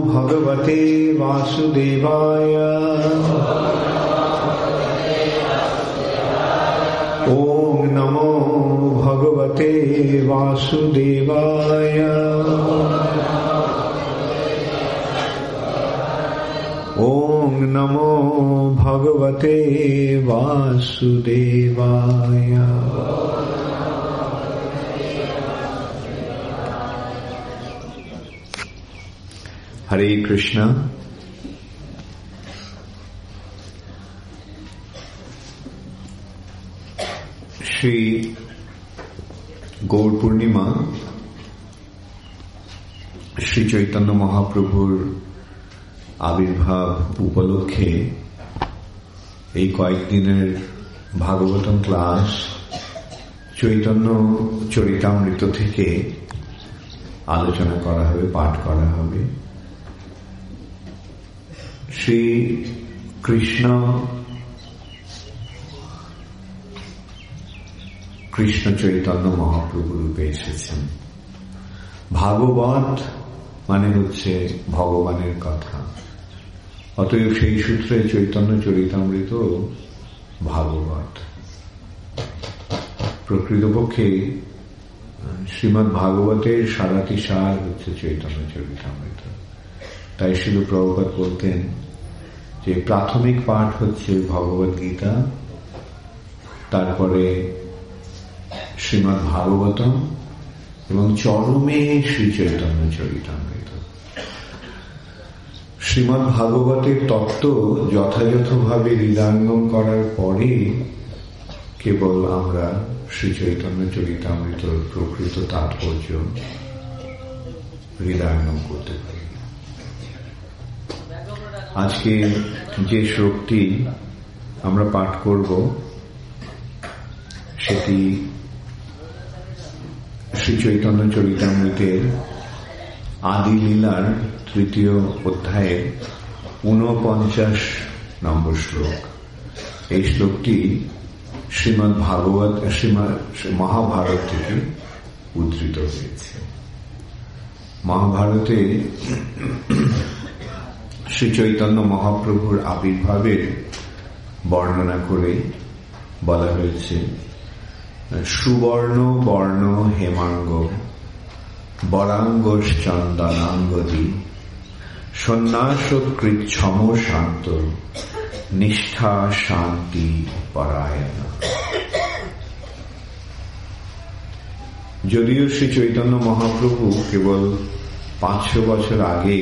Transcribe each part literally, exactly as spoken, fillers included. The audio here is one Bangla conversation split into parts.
ভগবতে বাসুদেবায়। ওম নমো ভগবতে বাসুদেবায়। ওম নমো ভগবতে বাসুদেবায়। হরে কৃষ্ণ। শ্রী গৌর পূর্ণিমা শ্রী চৈতন্য মহাপ্রভুর আবির্ভাব উপলক্ষে এই কয়েকদিনের ভাগবতম ক্লাস চৈতন্য চরিতামৃত থেকে আলোচনা করা হবে, পাঠ করা হবে। শ্রী কৃষ্ণ কৃষ্ণ চৈতন্য মহাপ্রভু রূপে এসেছেন। ভাগবত মানে হচ্ছে ভগবানের কথা, অতএব সেই সূত্রে চৈতন্য চরিতামৃত ভাগবত। প্রকৃতপক্ষে শ্রীমদ্ ভাগবতের সারাটি সার হচ্ছে চৈতন্য চরিতামৃত। তাই শ্রীল প্রভুপাদ বলতেন যে প্রাথমিক পাঠ হচ্ছে ভগবদ গীতা, তারপরে শ্রীমদ্ ভাগবতম এবং চরমে শ্রী চৈতন্য চরিতামৃত। শ্রীমদ্ ভাগবতের তত্ত্ব যথাযথভাবে হৃদয়ঙ্গম করার পরে কেবল আমরা শ্রী চৈতন্য চরিতামৃত প্রকৃত তাৎপর্য হৃদয়ঙ্গম করতে পারি। আজকে যে শ্লোকটি আমরা পাঠ করব সেটি শ্রী চৈতন্য চরিতামৃতের আদি লীলার তৃতীয় অধ্যায়ের ঊনপঞ্চাশ নম্বর শ্লোক। এই শ্লোকটি শ্রীমদ্ ভাগবত শ্রীমৎ মহাভারত থেকে উদ্ধৃত হয়েছে। মহাভারতে শ্রী চৈতন্য মহাপ্রভুর আবির্ভাবের বর্ণনা করে বলা হয়েছে, সুবর্ণ বর্ণ হেমাঙ্গ বরাঙ্গশ্চন্দনাঙ্গদি সন্ন্যাসকৃচ্ছম শান্ত নিষ্ঠা শান্তি পরায়ণ। যদিও শ্রী চৈতন্য মহাপ্রভু কেবল পাঁচশো বছর আগে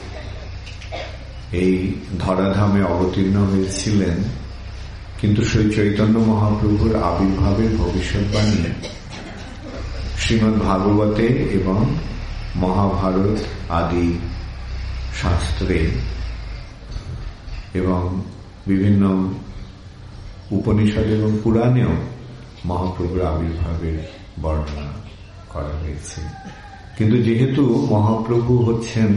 এই ধরাধামে অবতীর্ণ হয়েছিলেন, কিন্তু শ্রী চৈতন্য মহাপ্রভুর আবির্ভাবের ভবিষ্যৎবাণী শ্রীমদ্ ভাগবতে এবং মহাভারত আদি শাস্ত্রে এবং বিভিন্ন উপনিষদ এবং পুরাণেও মহাপ্রভুর আবির্ভাবের বর্ণনা করা হয়েছে। কিন্তু যেহেতু মহাপ্রভু হচ্ছেন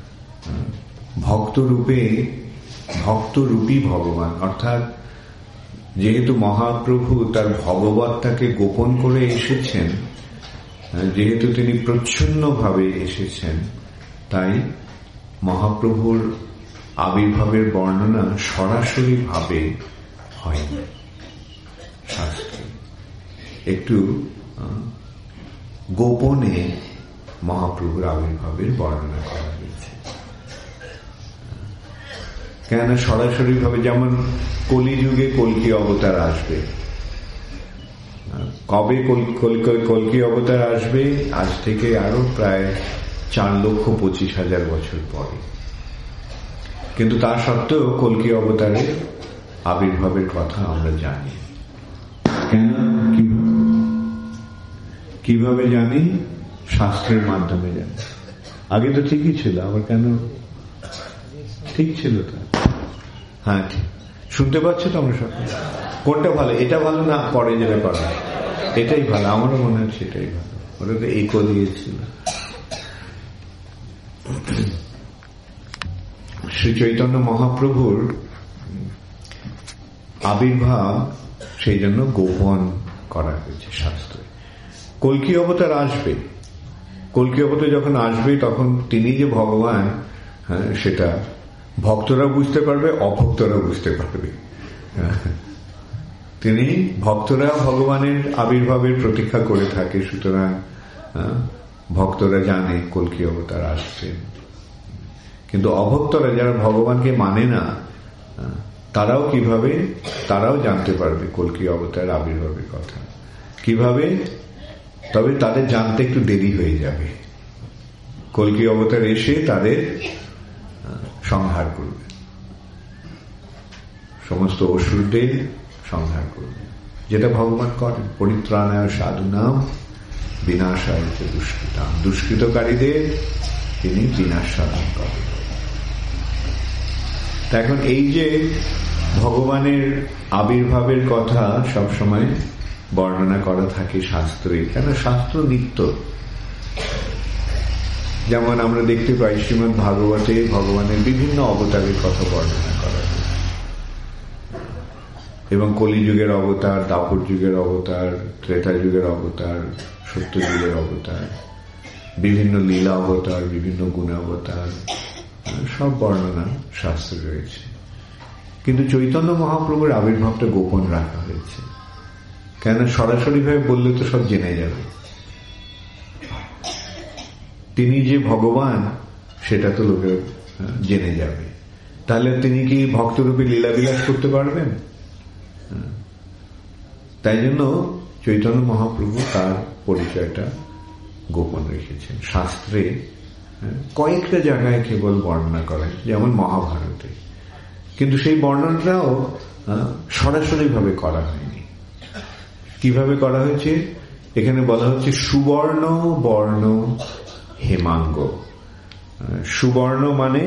ভক্তরূপে ভক্তরূপী ভগবান, অর্থাৎ যেহেতু মহাপ্রভু তার ভগবত্তাকে গোপন করে এসেছেন, যেহেতু তিনি প্রচ্ছন্নভাবে এসেছেন, তাই মহাপ্রভুর আবির্ভাবের বর্ণনা সরাসরি ভাবে হয়নি। শাস্ত্রে একটু গোপনে মহাপ্রভুর আবির্ভাবের বর্ণনা করা হয়েছে। কেন সরাসরি ভাবে, যেমন কলিযুগে কল্কি অবতার আসবে। কবে কল্কি অবতার আসবে? আজ থেকে আরো প্রায় চার লক্ষ পঁচিশ হাজার বছর পরে। কিন্তু তা সত্ত্বেও কল্কি অবতারের আবির্ভাবের কথা আমরা জানি। কেন, কিভাবে জানি? শাস্ত্রের মাধ্যমে জানি। আগে তো ঠিকই ছিল, আবার কেন ঠিক ছিল? তা হ্যাঁ, ঠিক শুনতে পাচ্ছ তো আমরা সব? কোনটা ভালো? এটা ভালো না পরে যেটা করা? এটাই ভালো, আমারও মনে হচ্ছে এটাই ভালো। ওটা তো ইকো দিয়েছিল। শ্রী চৈতন্য মহাপ্রভুর আবির্ভাব সেই জন্য গোপন করা হয়েছে শাস্ত্রে। কল্কি অবতার আসবে, কল্কি অবতার যখন আসবে তখন তিনি যে ভগবান হ্যাঁ, সেটা ভক্তরা বুঝতে পারবে, অভক্তরা বুঝতে পারবে। তিনি ভক্তরা ভগবানের আবির্ভাবের প্রতীক্ষা করে থাকে, সুতরাং ভক্তরা জানে কল্কি অবতার আসছেন। কিন্তু অভক্তরা যারা ভগবানকে মানে না, তারাও কিভাবে তারাও জানতে পারবে কল্কি অবতার আবির্ভাবের কথা কিভাবে? তবে তাদের জানতে একটু দেরি হয়ে যাবে। কল্কি অবতার এসে তাদের সংহার করবে, সমস্ত অসুরদের সংহার করবে, যেটা ভগবান করেন। পরিত্রাণায় সাধুনাম বিনাশায় দুষ্কৃতাম, দুষ্কৃতকারীদের তিনি বিনাশ সাধন করেন। এখন এই যে ভগবানের আবির্ভাবের কথা সবসময় বর্ণনা করা থাকে শাস্ত্রে, কেন শাস্ত্র নিত্য। যেমন আমরা দেখতে পাই শ্রীমদ্ ভাগবতে ভগবানের বিভিন্ন অবতারের কথা বর্ণনা করা হয়, এবং কলিযুগের অবতার, দাপর যুগের অবতার, ত্রেতা যুগের অবতার, সত্য যুগের অবতার, বিভিন্ন লীলা অবতার, বিভিন্ন গুণাবতার, সব বর্ণনা শাস্ত্রে রয়েছে। কিন্তু চৈতন্য মহাপ্রভুর আবির্ভাবটা গোপন রাখা হয়েছে, কেন সরাসরি ভাবে বললে তো সব জেনে যাবে। তিনি যে ভগবান সেটা তো লোকে জেনে যাবে, তাহলে তিনি কি ভক্তরূপে লীলাবিলাস করতে পারবেন? তাই জন্য চৈতন্য মহাপ্রভু তার পরিচয়টা গোপন রেখেছেন। শাস্ত্রে কয়েকটা জায়গায় কেবল বর্ণনা করেন, যেমন মহাভারতে, কিন্তু সেই বর্ণনাটাও সরাসরি ভাবে করা হয়নি। কিভাবে করা হয়েছে? এখানে বলা হচ্ছে সুবর্ণ বর্ণ হেমাঙ্গ। সুবর্ণ মানে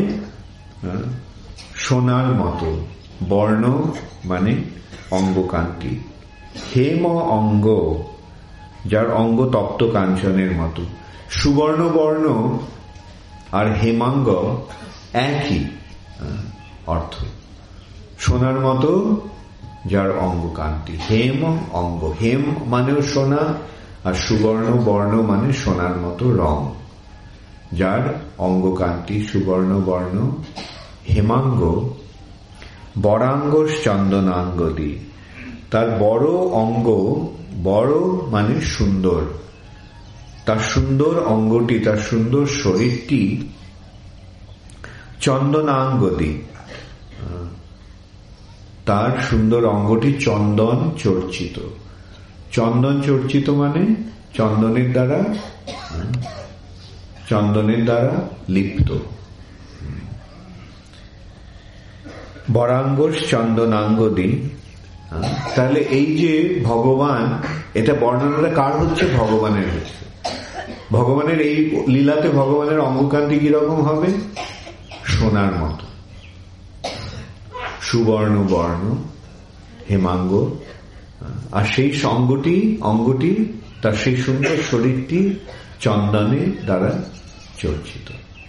সোনার মতো, বর্ণ মানে অঙ্গকান্তি, হেম অঙ্গ যার অঙ্গ তপ্ত কাঞ্চনের মতো। সুবর্ণ বর্ণ আর হেমাঙ্গ একই অর্থ, সোনার মতো যার অঙ্গকান্তি, হেম অঙ্গ, হেম মানেও সোনা, আর সুবর্ণ বর্ণ মানে সোনার মতো রং, যার অঙ্গকান্তি সুবর্ণ বর্ণ। হেমাঙ্গ বরাঙ্গস চন্দনাঙ্গদি, তার বড় অঙ্গ, বড় মানে সুন্দর, তার সুন্দর অঙ্গটি, তার সুন্দর শরীরটি চন্দনাঙ্গদি, তার সুন্দর অঙ্গটি চন্দন চর্চিত। চন্দন চর্চিত মানে চন্দনের দ্বারা চন্দনের দ্বারা লিপ্ত। বরাঙ্গস চন্দনাঙ্গদি, তাহলে এই যে ভগবান, এটা বর্ণনাটা কার হচ্ছে? ভগবানের হচ্ছে। ভগবানের এই লীলাতে ভগবানের অঙ্গকান্তি কিরকম হবে? সোনার মতো, সুবর্ণ বর্ণ হেমাঙ্গ, আর সেই অঙ্গটি অঙ্গটি তার সেই সুন্দর শরীরটি চন্দনের দ্বারা চর্চিত।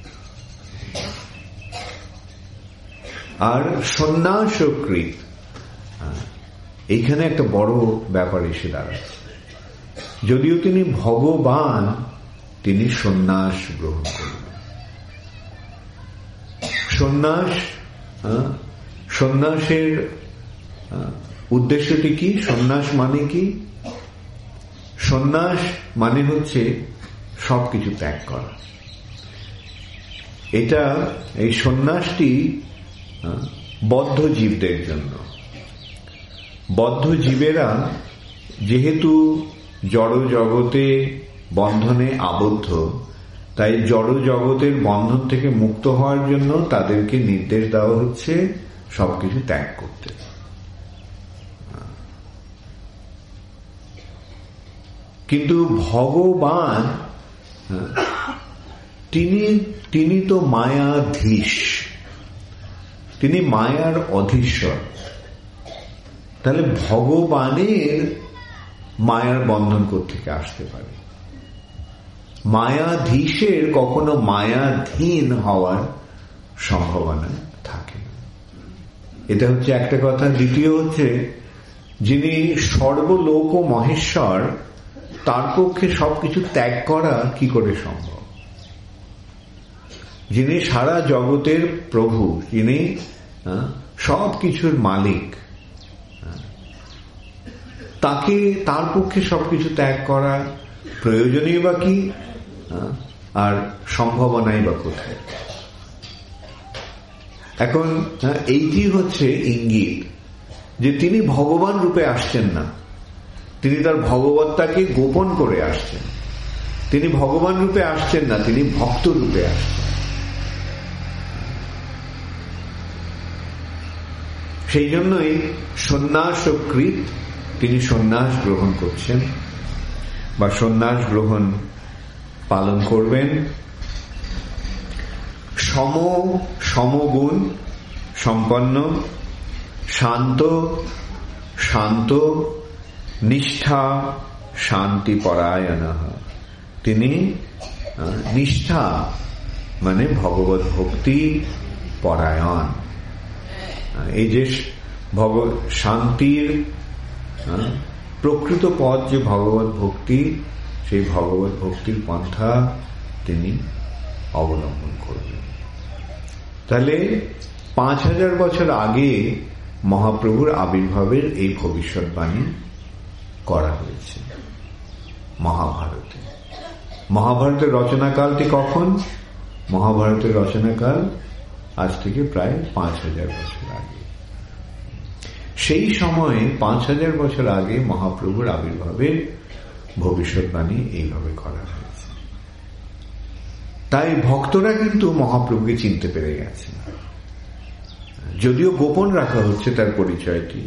আর সন্ন্যাসকৃত, এইখানে একটা বড় ব্যাপার এসে দাঁড়ায়। যদিও তিনি ভগবান, তিনি সন্ন্যাস গ্রহণ করবেন। সন্ন্যাস, সন্ন্যাসের উদ্দেশ্যটি কি? সন্ন্যাস মানে কি? সন্ন্যাস মানে হচ্ছে সবকিছু ত্যাগ করা। এটা, এই সন্ন্যাসটি বদ্ধ জীবদের জন্য। বদ্ধ জীবেরা যেহেতু জড় জগতে বন্ধনে আবদ্ধ, তাই জড় জগতের বন্ধন থেকে মুক্ত হওয়ার জন্য তাদেরকে নির্দেশ দেওয়া হচ্ছে সবকিছু ত্যাগ করতে। কিন্তু ভগবান তিনি তিনি তো মায়াধীশ, তিনি মায়ার অধীশ্বর। তাহলে ভগবানের মায়ার বন্ধন কোত্থেকে আসতে পারে? মায়াধীশের কখনো মায়াধীন হওয়ার সম্ভাবনা থাকে না। এটা হচ্ছে একটা কথা। দ্বিতীয় হচ্ছে, যিনি সর্বলোক মহেশ্বর, তার পক্ষে সবকিছু ত্যাগ করা কি করে সম্ভব? যিনি সারা জগতের প্রভু, যিনি সব কিছুর মালিক, তাকে তার পক্ষে সবকিছু ত্যাগ করা প্রয়োজনীয় বা কি, আর সম্ভাবনাই বা কোথায়? এখন এইটি হচ্ছে ইঙ্গিত যে তিনি ভগবান রূপে আসছেন না, তিনি তার ভগবত্তাকে গোপন করে আসছেন। তিনি ভগবান রূপে আসছেন না, তিনি ভক্ত রূপে আসছেন। সেই জন্যই সন্ন্যাসকৃত, তিনি সন্ন্যাস গ্রহণ করছেন বা সন্ন্যাস গ্রহণ পালন করবেন। সম সমগুণ সম্পন্ন, শান্ত শান্ত, নিষ্ঠা শান্তি পরায়ণ। তিনি নিষ্ঠা মানে ভগবত ভক্তি পরায়ণ। এই যে ভগ শান্তির প্রকৃত পথ যে ভগবত ভক্তি, সেই ভগবত ভক্তির পন্থা তিনি অবলম্বন করবেন। তাহলে পাঁচ হাজার বছর আগে মহাপ্রভুর আবির্ভাবের এই ভবিষ্যৎবাণী করা হয়েছে মহাভারতে। মহাভারতের রচনাকালটি কখন? মহাভারতের রচনাকাল আজ থেকে প্রায় পাঁচ হাজার বছর আগে। সেই সময়ে পাঁচ হাজার বছর আগে মহাপ্রভুর আবির্ভাবের ভবিষ্যৎবাণী এইভাবে করা হয়েছে। তাই ভক্তরা কিন্তু মহাপ্রভুকে চিনতে পেরে গেছে, যদিও গোপন রাখা হচ্ছে তার পরিচয়টি,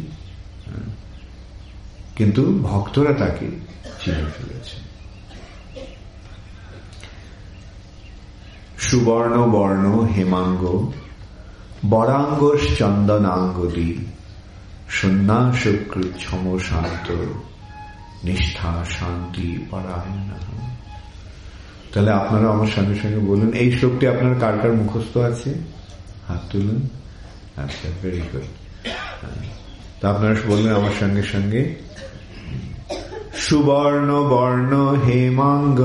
কিন্তু ভক্তরা তাকে চিনে ফেলেছে। সুবর্ণ বর্ণ হেমাঙ্গ, বরাঙ্গস চন্দনাঙ্গদি, সন্ন্যাসকৃচ্ছম শান্ত, নিষ্ঠা শান্তি পরায়ণ। তাহলে আপনারা আমার সঙ্গে সঙ্গে বলুন, এই শ্লোকটি আপনার কার কার মুখস্থ আছে? হাত তুলুন। আচ্ছা, ভেরি গুড। তা আপনারা বললেন আমার সঙ্গে সঙ্গে, সুবর্ণ বর্ণ হেমাঙ্গ,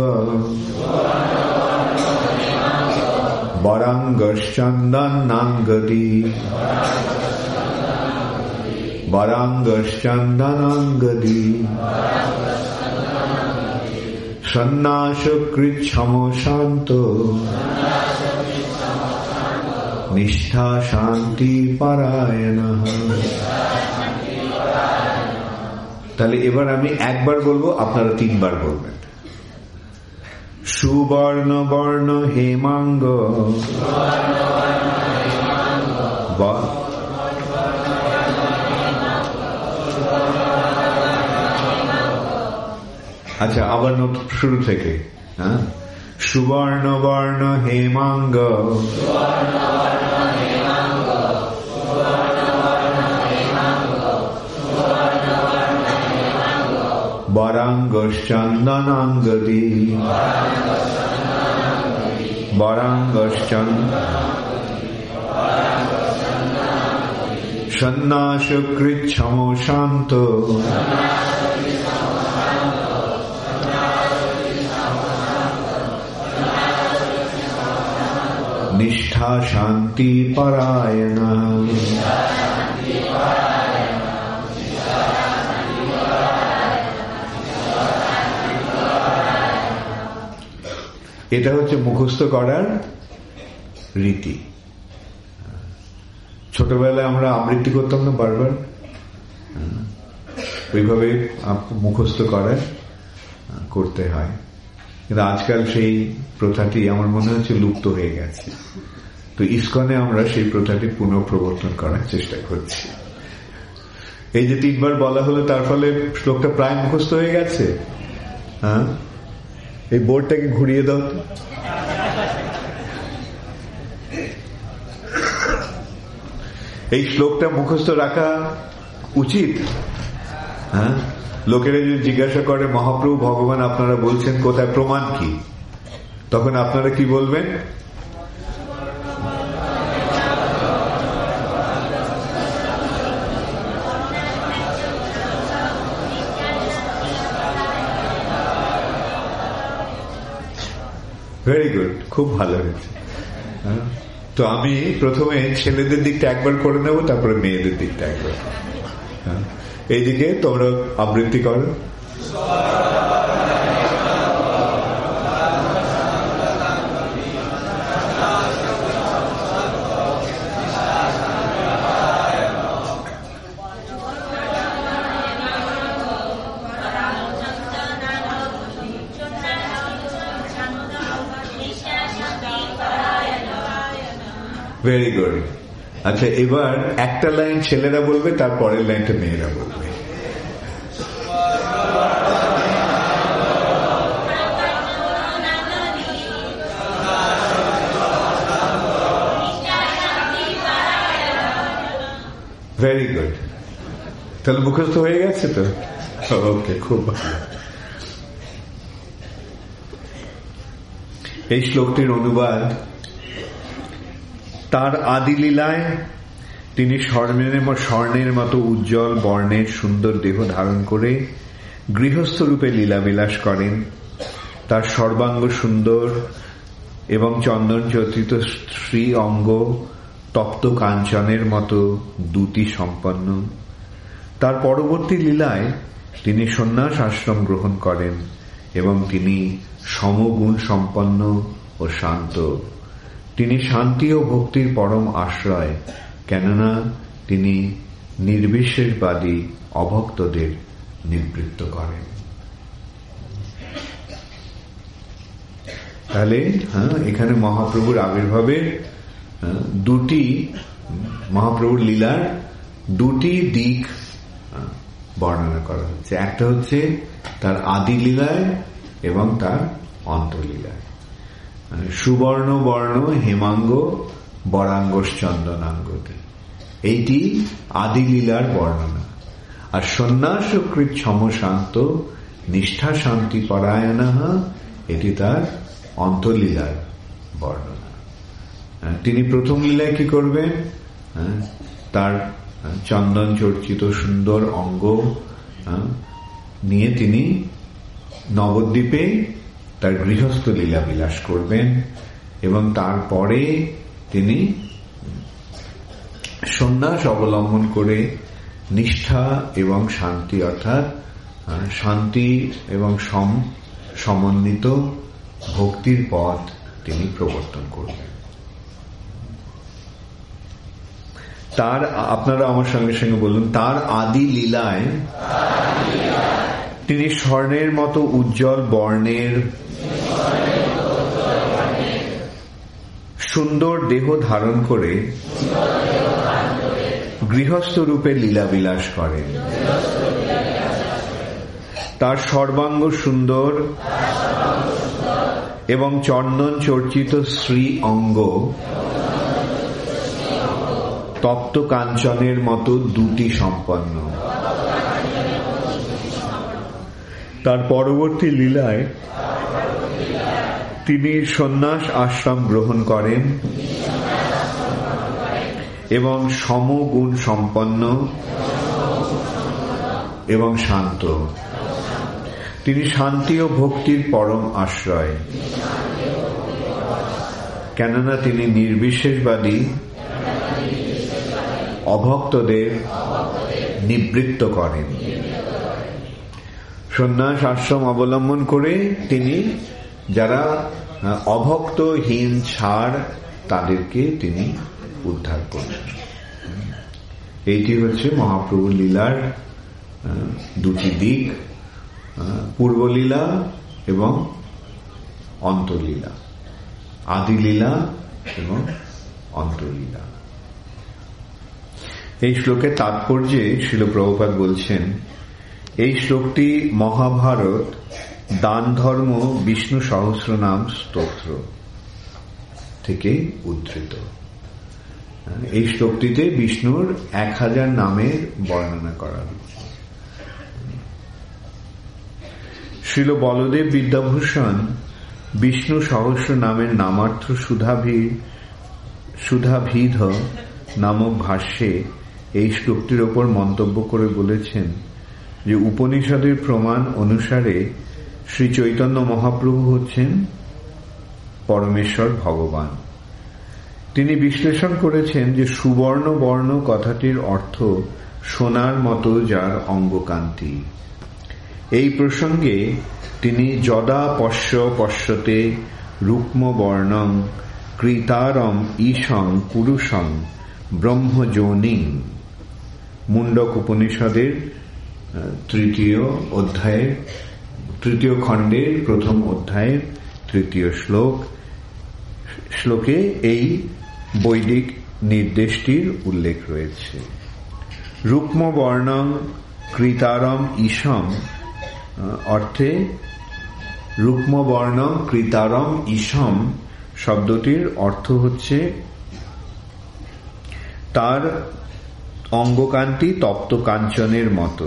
বরাঙ্গশ্চন্দনাঙ্গদি, বরাঙ্গশ্চন্দনাঙ্গদি, সন্ন্যাসকৃচ্ছম শান্ত, নিষ্ঠা শান্তি পরায়ণ। তাহলে এবার আমি একবার বলবো, আপনারা তিনবার বলবেন। সুবর্ণ বর্ণ হেমাঙ্গ, আচ্ছা আবার শুরু থেকে, হ্যাঁ, সুবর্ণ বর্ণ হেমাঙ্গ, বরাঙ্গশ্চন্দনাঙ্গদি, বরাঙ্গশ্চন্দ, সন্ন্যাসকৃচ্ছম শান্ত, নিষ্ঠা শান্তি পরায়ণ। এটা হচ্ছে মুখস্থ করার রীতি। ছোটবেলায় আমরা আবৃত্তি করতাম না বারবার, ওইভাবে মুখস্থ করার করতে হয়। কিন্তু আজকাল সেই প্রথাটি আমার মনে হচ্ছে লুপ্ত হয়ে গেছে। তো ইসকনে আমরা সেই প্রথাটি পুনঃপ্রবর্তন করার চেষ্টা করছি। এই যে তিনবার বলা হলো, তার ফলে শ্লোকটা প্রায় মুখস্থ হয়ে গেছে। হ্যাঁ, এই বোর্ডটাকে ঘুরিয়ে দাও। এই শ্লোকটা মুখস্থ রাখা উচিত। হ্যাঁ, লোকেরা যদি জিজ্ঞাসা করে মহাপ্রভু ভগবান আপনারা বলছেন কোথায়, প্রমাণ কি, তখন আপনারা কি বলবেন? ভেরি গুড, খুব ভালো হয়েছে। তো আমি প্রথমে ছেলেদের দিকটা একবার করে নেব, তারপরে মেয়েদের দিকটা একবার। এইদিকে তোমরা আবৃত্তি করো। Very good. আচ্ছা, এবার একটা লাইন ছেলেরা বলবে, তারপরের লাইনটা মেয়েরা বলবে। Very good. তাহলে মুখস্থ হয়ে গেছে তো? ওকে, খুব ভালো। এই শ্লোকটির অনুবাদ: তার আদি লীলায় তিনি স্বর্ণের স্বর্ণের মতো উজ্জ্বল বর্ণের সুন্দর দেহ ধারণ করে গৃহস্থ রূপে লীলাবিলাস করেন। তার সর্বাঙ্গ সুন্দর এবং চন্দন চর্চিত শ্রী অঙ্গ তপ্ত কাঞ্চনের মতো দ্যুতি সম্পন্ন। তার পরবর্তী লীলায় তিনি সন্ন্যাস আশ্রম গ্রহণ করেন এবং তিনি সমগুণ সম্পন্ন ও শান্ত। তিনি শান্তি ও ভক্তির পরম আশ্রয়, কেননা তিনি নির্বিশেষবাদী অভক্তদের নিবৃত্ত করেন। তাহলে হ্যাঁ, এখানে মহাপ্রভুর আবির্ভাবের দুটি, মহাপ্রভুর লীলার দুটি দিক বর্ণনা করা হচ্ছে। একটা হচ্ছে তার আদি লীলায় এবং তার অন্তলীলায়। সুবর্ণ বর্ণ হেমাঙ্গ বরাঙ্গস চন্দনাঙ্গতে, এইটি আদি লীলার বর্ণনা। আর সন্ন্যাস কৃত সমশান্ত নিষ্ঠা শান্তি পরায়ণ, এটি তার অন্তলীলার বর্ণনা। তিনি প্রথম লীলায় কি করবেন? তার চন্দন চর্চিত সুন্দর অঙ্গ নিয়ে তিনি নবদ্বীপে তার গৃহস্থ লীলা বিলাস করবেন এবং তারপরে তিনি সন্ন্যাস অবলম্বন করে নিষ্ঠা এবং শান্তি, অর্থাৎ শান্তি এবং সমন্বিত ভক্তির পথ তিনি প্রবর্তন করবেন। তার, আপনারা আমার সঙ্গে সঙ্গে বলুন, তার আদি লীলায় তিনি স্বর্ণের মতো উজ্জ্বল বর্ণের সুন্দর দেহ ধারণ করে গৃহস্থ রূপে লীলাবিলাস করেন। তার সর্বাঙ্গ সুন্দর এবং চন্দন চর্চিত শ্রী অঙ্গ তপ্ত কাঞ্চনের মতো দুটি সম্পন্ন। তার পরবর্তী লীলায় তিনি সন্ন্যাস আশ্রম গ্রহণ করেন এবং সমগুণ সম্পন্ন এবং শান্ত। তিনি শান্তি ও ভক্তির পরম আশ্রয়, কেননা তিনি নির্বিশেষবাদী অভক্তদের নিবৃত্ত করেন। সন্ন্যাস আশ্রম অবলম্বন করে তিনি যারা অভক্তহীন ছাড়, তাদেরকে তিনি উদ্ধার করেন। এইটি হচ্ছে মহাপ্রভু লীলার দুটি দিক, পূর্বলীলা এবং অন্তলীলা, আদি লীলা এবং অন্তলীলা। এই শ্লোকের তাৎপর্যে শ্রীল প্রভুপাদ বলছেন, এই শ্লোকটি মহাভারত দান ধর্ম বিষ্ণু সহস্রনাম স্তোত্র থেকে উদ্ধৃত। এই শ্লোকটিতে বিষ্ণুর এক হাজার নামের বর্ণনা করা হয়েছে। শ্রীল বলদেব বিদ্যাভূষণ বিষ্ণু সহস্র নামের নামার্থ সুধাভি সুধাভিধ নামক ভাষ্যে এই শ্লোকটির ওপর মন্তব্য করে বলেছেন যে উপনিষদের প্রমাণ অনুসারে শ্রী চৈতন্য মহাপ্রভু হচ্ছেন পরমেশ্বর ভগবান। তিনি বিশ্লেষণ করেছেন যে সুবর্ণ বর্ণ কথাটির অর্থ সোনার মতো যার অঙ্গকান্তি। এই প্রসঙ্গে তিনি যদা পশ্য পশ্যতে রুক্ম বর্ণং কৃতারম ঈশং পুরুষং ব্রহ্মযোনিং, মুন্ডক উপনিষদের তৃতীয় অধ্যায়ের তৃতীয় খণ্ডের প্রথম অধ্যায়ের তৃতীয় শ্লোক শ্লোকে এই বৈদিক নির্দেশটির উল্লেখ রয়েছে। রুক্ম বর্ণং কৃতারম ঈশম অর্থে রুক্ম বর্ণং কৃতারম ঈশম শব্দটির অর্থ হচ্ছে তার অঙ্গকান্তি তপ্ত কাঞ্চনের মতো,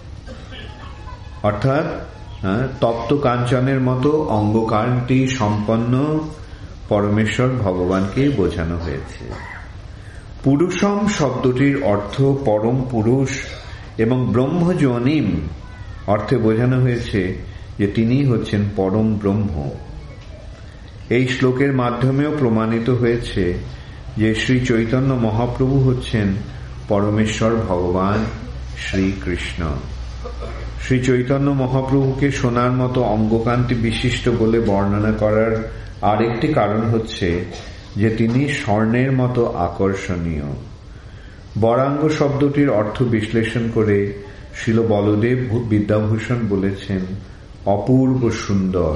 অর্থাৎ তপ্ত কাঞ্চনের মতো অঙ্গকান্তি সম্পন্ন পরমেশ্বর ভগবানকে বোঝানো হয়েছে। পুরুষম শব্দটির অর্থ পরম পুরুষ এবং ব্রহ্মযোনিম অর্থে বোঝানো হয়েছে যে তিনি হচ্ছেন পরম ব্রহ্ম। এই শ্লোকের মাধ্যমেও প্রমাণিত হয়েছে যে শ্রী চৈতন্য মহাপ্রভু হচ্ছেন পরমেশ্বর ভগবান শ্রীকৃষ্ণ। শ্রী চৈতন্য মহাপ্রভুকে সোনার মতো অঙ্গকান্তি বিশিষ্ট বলে বর্ণনা করার আরেকটি কারণ হচ্ছে যে তিনি স্বর্ণের মতো আকর্ষণীয়। বরাঙ্গ শব্দটির অর্থ বিশ্লেষণ করে শ্রীল বলদেব বিদ্যাভূষণ বলেছেন অপূর্ব সুন্দর।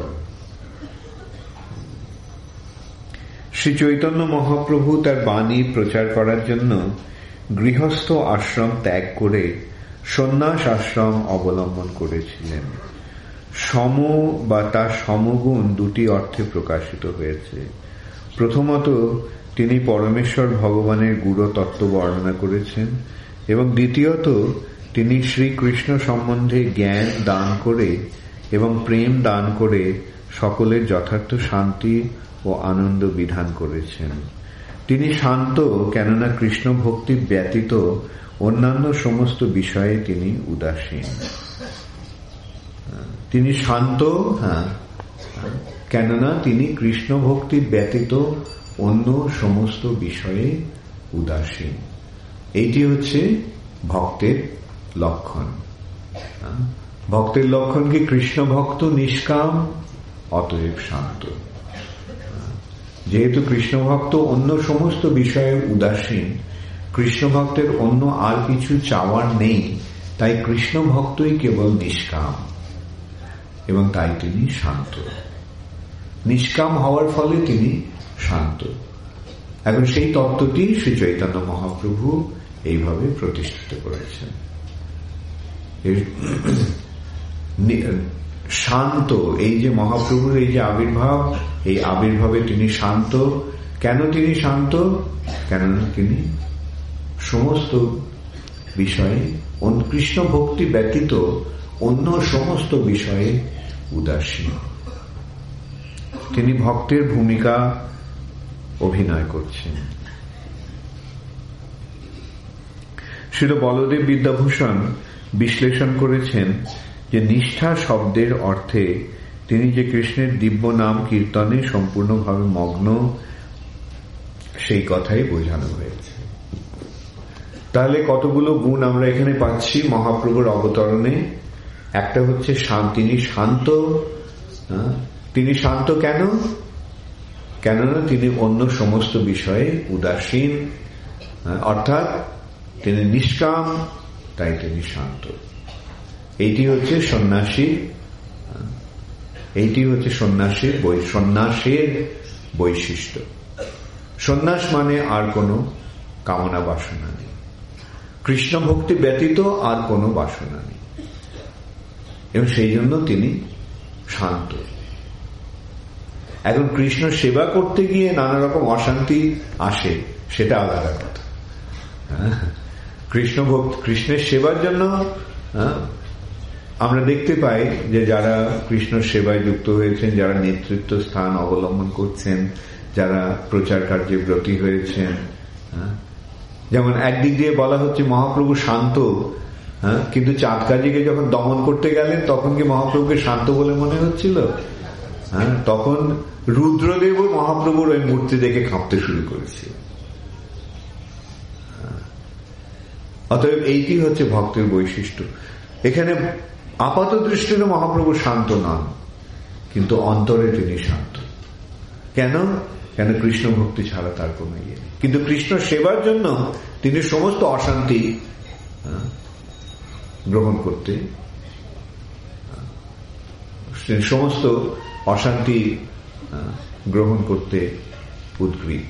শ্রী চৈতন্য মহাপ্রভু তার বাণী প্রচার করার জন্য গৃহস্থ আশ্রম ত্যাগ করে সন্ন্যাস আশ্রম অবলম্বন করেছিলেন। সম বা তার সমগুণ দুটি অর্থে প্রকাশিত হয়েছে। প্রথমত তিনি পরমেশ্বর ভগবানের গূঢ় তত্ত্ব বর্ণনা করেছেন এবং দ্বিতীয়ত তিনি শ্রীকৃষ্ণ সম্বন্ধে জ্ঞান দান করে এবং প্রেম দান করে সকলের যথার্থ শান্তি ও আনন্দ বিধান করেছেন। তিনি শান্ত, কেননা কৃষ্ণ ভক্তি ব্যতীত অন্যান্য সমস্ত বিষয়ে তিনি উদাসীন। তিনি শান্ত, হ্যাঁ, কেননা তিনি কৃষ্ণ ভক্তি ব্যতীত অন্য সমস্ত বিষয়ে উদাসীন। এইটি হচ্ছে ভক্তের লক্ষণ। ভক্তের লক্ষণ কি? কৃষ্ণ ভক্ত নিষ্কাম, অতএব শান্ত। যেহেতু কৃষ্ণ ভক্ত অন্য সমস্ত বিষয়ে উদাসীন, কৃষ্ণ ভক্তের অন্য আর কিছু চাওয়ার নেই, তাই কৃষ্ণ ভক্তই কেবল নিষ্কাম এবং তাই তিনি শান্ত। নিষ্কাম হওয়ার ফলে তিনি শান্ত। এখন সেই তত্ত্বটি শ্রী চৈতন্য মহাপ্রভু এইভাবে প্রতিষ্ঠিত করেছেন। শান্ত, এই যে মহাপ্রভুর এই যে আবির্ভাব, এই আবির্ভাবে তিনি শান্ত। কেন তিনি শান্ত? কেননা তিনি সমস্ত বিষয়ে কৃষ্ণ ভক্তি ব্যতীত অন্য সমস্ত বিষয়ে উদাসীন। তিনি ভক্তের ভূমিকা অভিনয় করছেন। শ্রীল বলদেব বিদ্যাভূষণ বিশ্লেষণ করেছেন যে নিষ্ঠা শব্দের অর্থে তিনি যে কৃষ্ণের দিব্য নাম কীর্তনে সম্পূর্ণভাবে মগ্ন, সেই কথাই বোঝানো হয়েছে। তাহলে কতগুলো গুণ আমরা এখানে পাচ্ছি মহাপ্রভুর অবতরণে। একটা হচ্ছে তিনি শান্ত। তিনি শান্ত কেন? কেননা তিনি অন্য সমস্ত বিষয়ে উদাসীন, অর্থাৎ তিনি নিষ্কাম, তাই তিনি শান্ত। এইটি হচ্ছে সন্ন্যাসী, এইটি হচ্ছে সন্ন্যাসীর সন্ন্যাসের বৈশিষ্ট্য। সন্ন্যাস মানে আর কোনো কামনা বাসনা নেই, কৃষ্ণ ভক্তি ব্যতীত আর কোনো বাসনা নেই, এবং সেই জন্য তিনি শান্ত। এখন কৃষ্ণ সেবা করতে গিয়ে নানা রকম অশান্তি আসে, সেটা আলাদা কথা। কৃষ্ণ ভক্ত কৃষ্ণের সেবার জন্য আমরা দেখতে পাই যে যারা কৃষ্ণ সেবায় যুক্ত হয়েছেন, যারা নেতৃত্ব স্থান অবলম্বন করছেন, যারা প্রচার কার্যে ব্রতী হয়েছেন, যেমন একদিক দিয়ে বলা হচ্ছে মহাপ্রভু শান্ত, হ্যাঁ, কিন্তু চাঁদ কাজীকে যখন দমন করতে গেলেন তখন কি মহাপ্রভুকে শান্ত বলে মনে হচ্ছিল? হ্যাঁ, তখন রুদ্রদেব মহাপ্রভুর ওই মূর্তি দেখে কাঁপতে শুরু করেছিল। অতএব এইটি হচ্ছে ভক্তের বৈশিষ্ট্য। এখানে আপাত দৃষ্টিতে মহাপ্রভু শান্ত নন, কিন্তু অন্তরে তিনি শান্ত। কেন? কেন কৃষ্ণ ভক্তি ছাড়া তার কোন ইয়ে নেই। কিন্তু কৃষ্ণ সেবার জন্য তিনি সমস্ত অশান্তি গ্রহণ করতে, সমস্ত অশান্তি গ্রহণ করতে উদ্গ্রীব।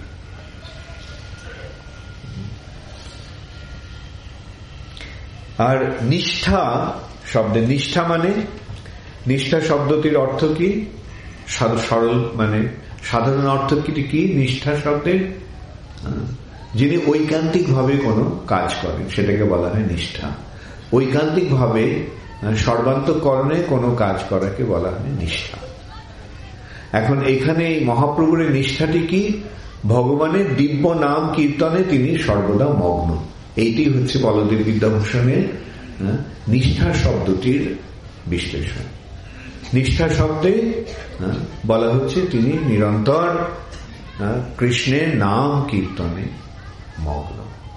আর নিষ্ঠা শব্দে, নিষ্ঠা মানে, নিষ্ঠা শব্দটির অর্থ কি? সরল মানে সাধারণ অর্থ কি? নিষ্ঠা শব্দের যিনি ঐকান্তিক ভাবে কোনো কাজ করেন সেটাকে বলা হয় নিষ্ঠা। ঐকান্তিক ভাবে সর্বান্তঃকরণে কোনো কাজ করাকে বলা হয় নিষ্ঠা। এখন এখানে মহাপ্রভুর নিষ্ঠাটি কি? ভগবানের দিব্য নাম কীর্তনে তিনি সর্বদা মগ্ন। এইটি হচ্ছে বলদেব বিদ্যাভূষণের নিষ্ঠা শব্দটির বিশ্লেষণ। নিষ্ঠা শব্দে বলা হচ্ছে তিনি নিরন্তর কৃষ্ণের নাম কীর্তনে মগ্ন।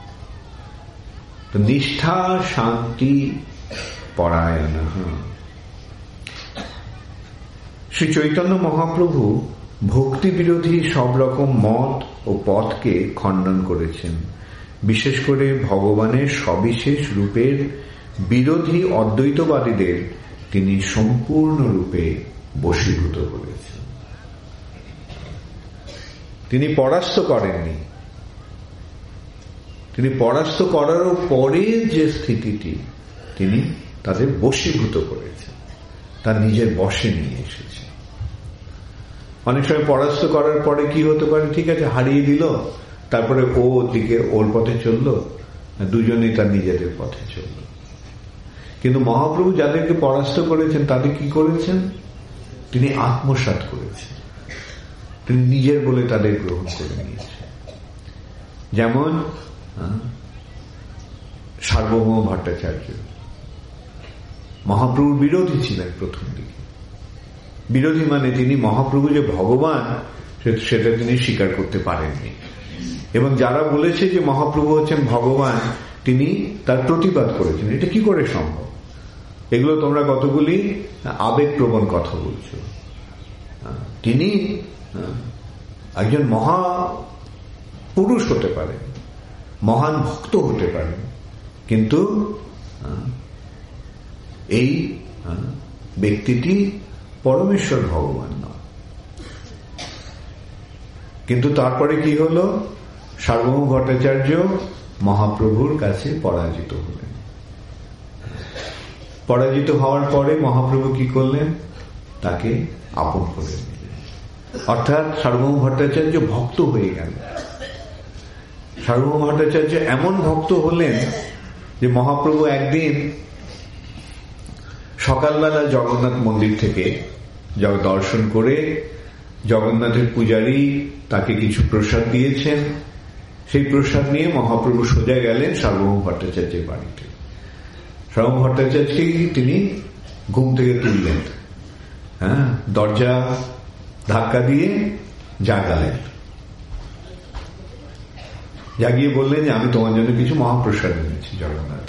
তো নিষ্ঠা শান্তি পরায়ণ। শ্রী চৈতন্য মহাপ্রভু ভক্তি বিরোধী সব রকম মত ও পথকে খণ্ডন করেছেন। বিশেষ করে ভগবানের সবিশেষ রূপের বিরোধী অদ্বৈতবাদীদের তিনি সম্পূর্ণরূপে বশীভূত করেছেন। তিনি পরাস্ত করেননি, তিনি পরাস্ত করারও পরের যে স্থিতিটি তিনি তাদের বশীভূত করেছেন, তার নিজের বশে নিয়ে এসেছেন। অনেক সময় পরাস্ত করার পরে কি হতে পারে? ঠিক আছে, হারিয়ে দিল, তারপরে ও দিকে ওর পথে চলল, দুজনেই তার নিজেদের পথে চলল। কিন্তু মহাপ্রভু যাদেরকে পরাস্ত করেছেন তাদের কি করেছেন? তিনি আত্মসাৎ করেছেন, তিনি নিজের বলে তাদের গ্রহণ করে নিয়েছেন। যেমন সার্বভৌম ভট্টাচার্য মহাপ্রভুর বিরোধী ছিলেন প্রথম দিকে। বিরোধী মানে তিনি মহাপ্রভু যে ভগবান সেটা তিনি স্বীকার করতে পারেননি, এবং যারা বলেছে যে মহাপ্রভু হচ্ছেন ভগবান তিনি তার প্রতিবাদ করেছেন। এটা কি করে সম্ভব? এগুলো তোমরা কতগুলি আবেগপ্রবণ কথা বলছো। তিনি একজন মহা পুরুষ হতে পারেন, মহান ভক্ত হতে পারেন, কিন্তু এই ব্যক্তিটি পরমেশ্বর ভগবান নয়। কিন্তু তারপরে কি হলো? সার্বভৌম ভট্টাচার্য মহাপ্রভুর কাছে পরাজিত হলেন। পরাজিত হওয়ার পরে মহাপ্রভু কি করলেন? তাকে আপন করে নিলেন। অর্থাৎ সার্বভৌম ভট্টাচার্য ভক্ত হয়ে গেলেন। সার্বভৌম ভট্টাচার্য এমন ভক্ত হলেন যে মহাপ্রভু একদিন সকালবেলা জগন্নাথ মন্দির থেকে দর্শন করে জগন্নাথের পূজারী তাকে কিছু প্রসাদ দিয়েছেন, সেই প্রসাদ নিয়ে মহাপ্রভু সোজা গেলেন সার্বভৌম ভট্টাচার্যের বাড়িতে। সার্বভৌম ভট্টাচার্যকে তিনি ঘুম থেকে তুললেন, হ্যাঁ, দরজা ধাক্কা দিয়ে জাগালেন, জাগিয়ে বললেন যে আমি তোমার জন্য কিছু মহাপ্রসাদ এনেছি জগন্নাথ।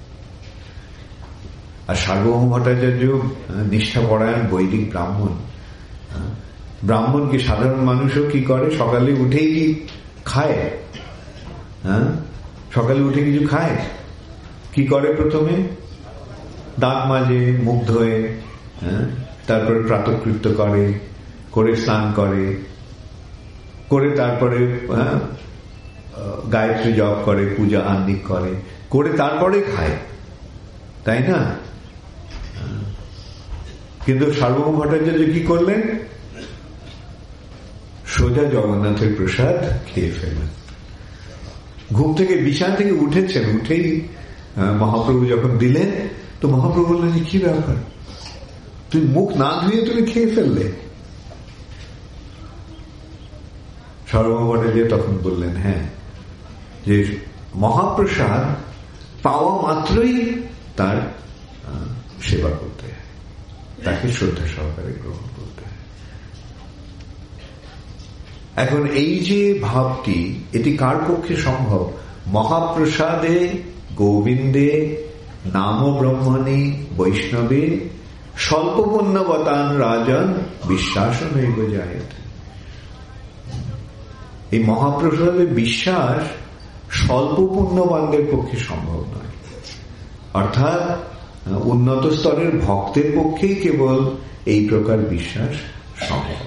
আর সার্বভৌম ভট্টাচার্য নিষ্ঠাপরায়ণ বৈদিক ব্রাহ্মণ। ব্রাহ্মণ কি সাধারণ মানুষও কি করে? সকালে উঠেই কি খায়? হ্যাঁ, সকালে উঠে কিছু খায়? কি করে? প্রথমে দাঁত মাজে, মুখ ধোয়ে, হ্যাঁ, তারপরে প্রাতঃকৃত্য করে, করে স্নান করে, করে তারপরে হ্যাঁ গায়ত্রী জপ করে, পূজা আহ্নিক করে, করে তারপরে খায়, তাই না? কিন্তু সার্বভৌম ভট্টাচার্য কি করলেন? সোজা জগন্নাথের প্রসাদ খেয়ে ফেলেন। ঘুম থেকে বিছানা থেকে উঠেছেন, উঠেই মহাপ্রভু যখন দিলেন তো মহাপ্রভু বললেন কি ব্যাপার, তুই মুখ না ধুয়ে তুমি খেয়ে ফেললে? সার্বভৌম ভট্টাচার্য তখন বললেন হ্যাঁ, যে মহাপ্রসাদ পাওয়া মাত্রই তার সেবা করতে হয়, তাকে শ্রদ্ধা সহকারে গ্রহণ করতে হয়। এখন এই যে ভাবটি, এটি কার পক্ষে সম্ভব? মহাপ্রসাদে গোবিন্দে নাম ব্রহ্মণী বৈষ্ণবে স্বল্প পুণ্যবতান রাজন বিশ্বাস নৈব জায়তে। এই মহাপ্রসাদে বিশ্বাস স্বল্প পুণ্যবানদের পক্ষে সম্ভব নয়, অর্থাৎ উন্নত স্তরের ভক্তের পক্ষেই কেবল এই প্রকার বিশ্বাস সম্ভব।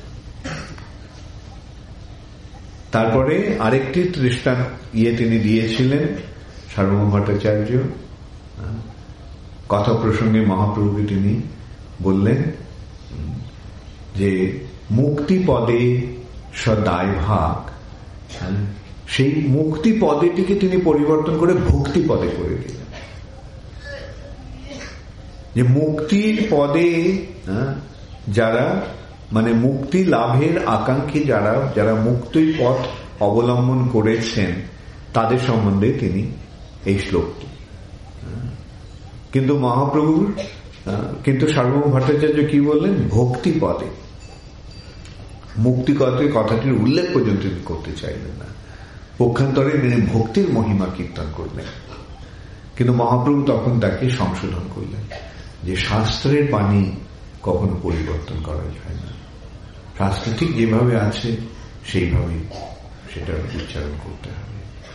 তারপরে আরেকটি দৃষ্টান্ত ইয়ে তিনি দিয়েছিলেন সার্বভৌম ভট্টাচার্য। কথা প্রসঙ্গে মহাপ্রভুকে তিনি বললেন যে মুক্তি পদে সদায় ভাগ, সেই মুক্তি পদেটিকে তিনি পরিবর্তন করে ভক্তি পদে করে দিলেন। যে মুক্তির পদে যারা মানে মুক্তি লাভের আকাঙ্ক্ষী যারা যারা মুক্তির পথ অবলম্বন করেছেন তাদের সম্বন্ধে তিনি এই শ্লোকটি। কিন্তু মহাপ্রভুর কিন্তু সার্বভৌম ভট্টাচার্য কি বললেন? ভক্তি পদে। মুক্তি কথাটির উল্লেখ পর্যন্ত তিনি করতে চাইলেন না, পক্ষান্তরে তিনি ভক্তির মহিমা কীর্তন করলেন। কিন্তু মহাপ্রভু তখন তাকে সংশোধন করলেন যে শাস্ত্রের বাণী কখনো পরিবর্তন করা যায় না, শাস্ত্র ঠিক যেভাবে আছে সেইভাবে সেটা উচ্চারণ করতে হবে।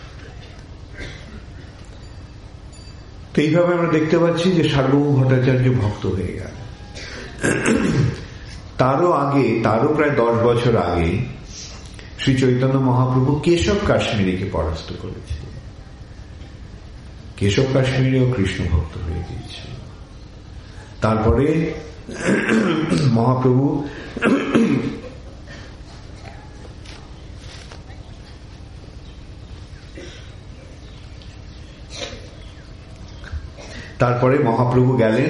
তো এইভাবে আমরা দেখতে পাচ্ছি যে সার্বভৌম ভট্টাচার্য ভক্ত হয়ে গেল। তারও আগে, তারও প্রায় দশ বছর আগে শ্রী চৈতন্য মহাপ্রভু কেশব কাশ্মীরিকে পরাস্ত করেছে। কেশব কাশ্মীরিও কৃষ্ণ ভক্ত হয়ে গিয়েছিল। তারপরে মহাপ্রভু তারপরে মহাপ্রভু গেলেন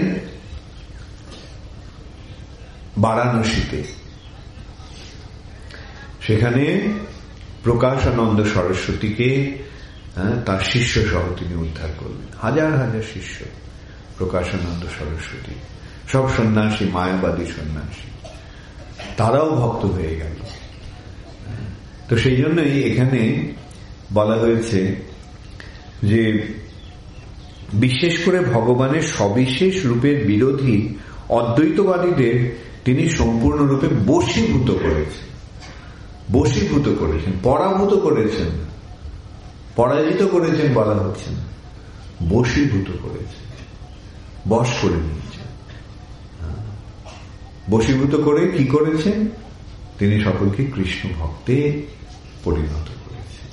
বারাণসীতে। সেখানে প্রকাশানন্দ সরস্বতীকে তার শিষ্য সহ তিনি উদ্ধার করলেন। হাজার হাজার শিষ্য প্রকাশানন্দ সরস্বতী, সব সন্ন্যাসী, মায়াবাদী সন্ন্যাসী, তারাও ভক্ত হয়ে গেল। তো সেই জন্যই এখানে বলা হয়েছে যে বিশেষ করে ভগবানের সবিশেষ রূপের বিরোধী অদ্বৈতবাদীদের তিনি সম্পূর্ণরূপে বশীভূত করেছেন। বশীভূত করেছেন, পরাভূত করেছেন, পরাজিত করেছেন বলা হচ্ছে না, বশীভূত করেছেন, বশ করে নিয়েছেন। বশীভূত করে কি করেছেন? তিনি সকলকে কৃষ্ণ ভক্তে পরিণত করেছেন।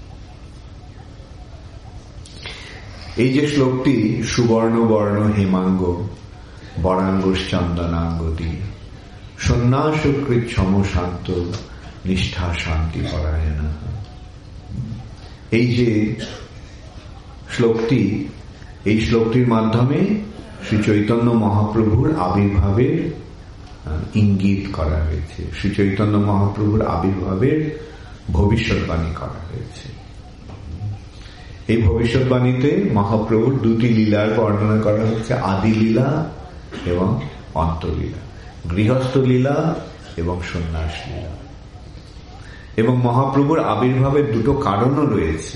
এই যে শ্লোকটি সুবর্ণ বর্ণ হেমাঙ্গ বরাঙ্গস চন্দনাঙ্গতি সন্ন্যাসকৃত সমশান্ত নিষ্ঠা শান্তি পরায়ণ, এই যে শ্লোকটি, এই শ্লোকটির মাধ্যমে শ্রী চৈতন্য মহাপ্রভুর আবির্ভাবের ইঙ্গিত করা হয়েছে, শ্রী চৈতন্য মহাপ্রভুর আবির্ভাবের ভবিষ্যৎবাণী করা হয়েছে। এই ভবিষ্যৎবাণীতে মহাপ্রভুর দুটি লীলার বর্ণনা করা হচ্ছে, আদি লীলা এবং অন্তলীলা, গৃহস্থ লীলা এবং সন্ন্যাস লীলা। এবং মহাপ্রভুর আবির্ভাবের দুটো কারণও রয়েছে।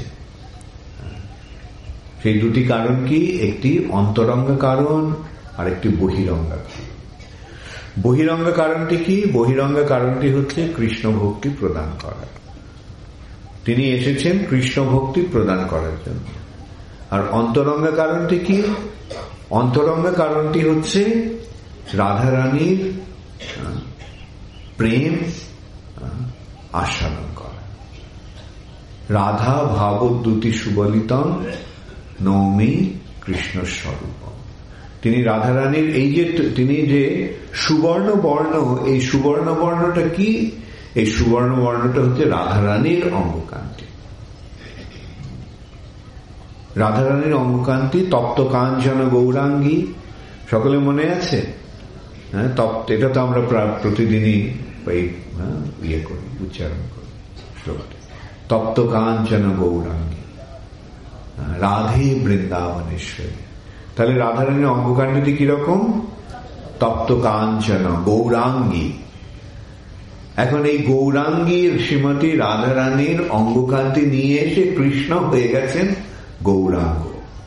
সেই দুটি কারণ কি? একটি অন্তরঙ্গ কারণ আর একটি বহিরঙ্গ কারণ। বহিরঙ্গ কারণটি কি? বহিরঙ্গ কারণটি হচ্ছে কৃষ্ণ ভক্তি প্রদান করা। তিনি এসেছেন কৃষ্ণ ভক্তি প্রদান করার জন্য। আর অন্তরঙ্গ কারণটি কি? অন্তরঙ্গ কারণটি হচ্ছে রাধারানীর প্রেম আস্বাদন করা। রাধা ভাবদ্যুতি সুবলিতম নৌমি কৃষ্ণ স্বরূপ। তিনি রাধারানীর এই যে তিনি যে সুবর্ণ বর্ণ, এই সুবর্ণ বর্ণটা কি? এই সুবর্ণ বর্ণটা হচ্ছে রাধারানীর অঙ্গকান্তি। রাধারানীর অঙ্গকান্তি তপ্ত কাঞ্চন গৌরাঙ্গী, সকলে মনে আছে? হ্যাঁ, তপ্ত, এটা তো আমরা প্রতিদিনই ইয়ে করি, উচ্চারণ করি শ্লোকটি। তপ্ত কাঞ্চন গৌরাঙ্গী রাধে বৃন্দাবনেশ্বরী। তাহলে রাধারানীর অঙ্গকাণ্ডটি কিরকম? তপ্ত কাঞ্চন গৌরাঙ্গী। এখন এই গৌরাঙ্গীর শ্রীমতী রাধারানীর অঙ্গকান্তি নিয়ে এসে কৃষ্ণ হয়ে গেছেন গৌরাঙ্গ।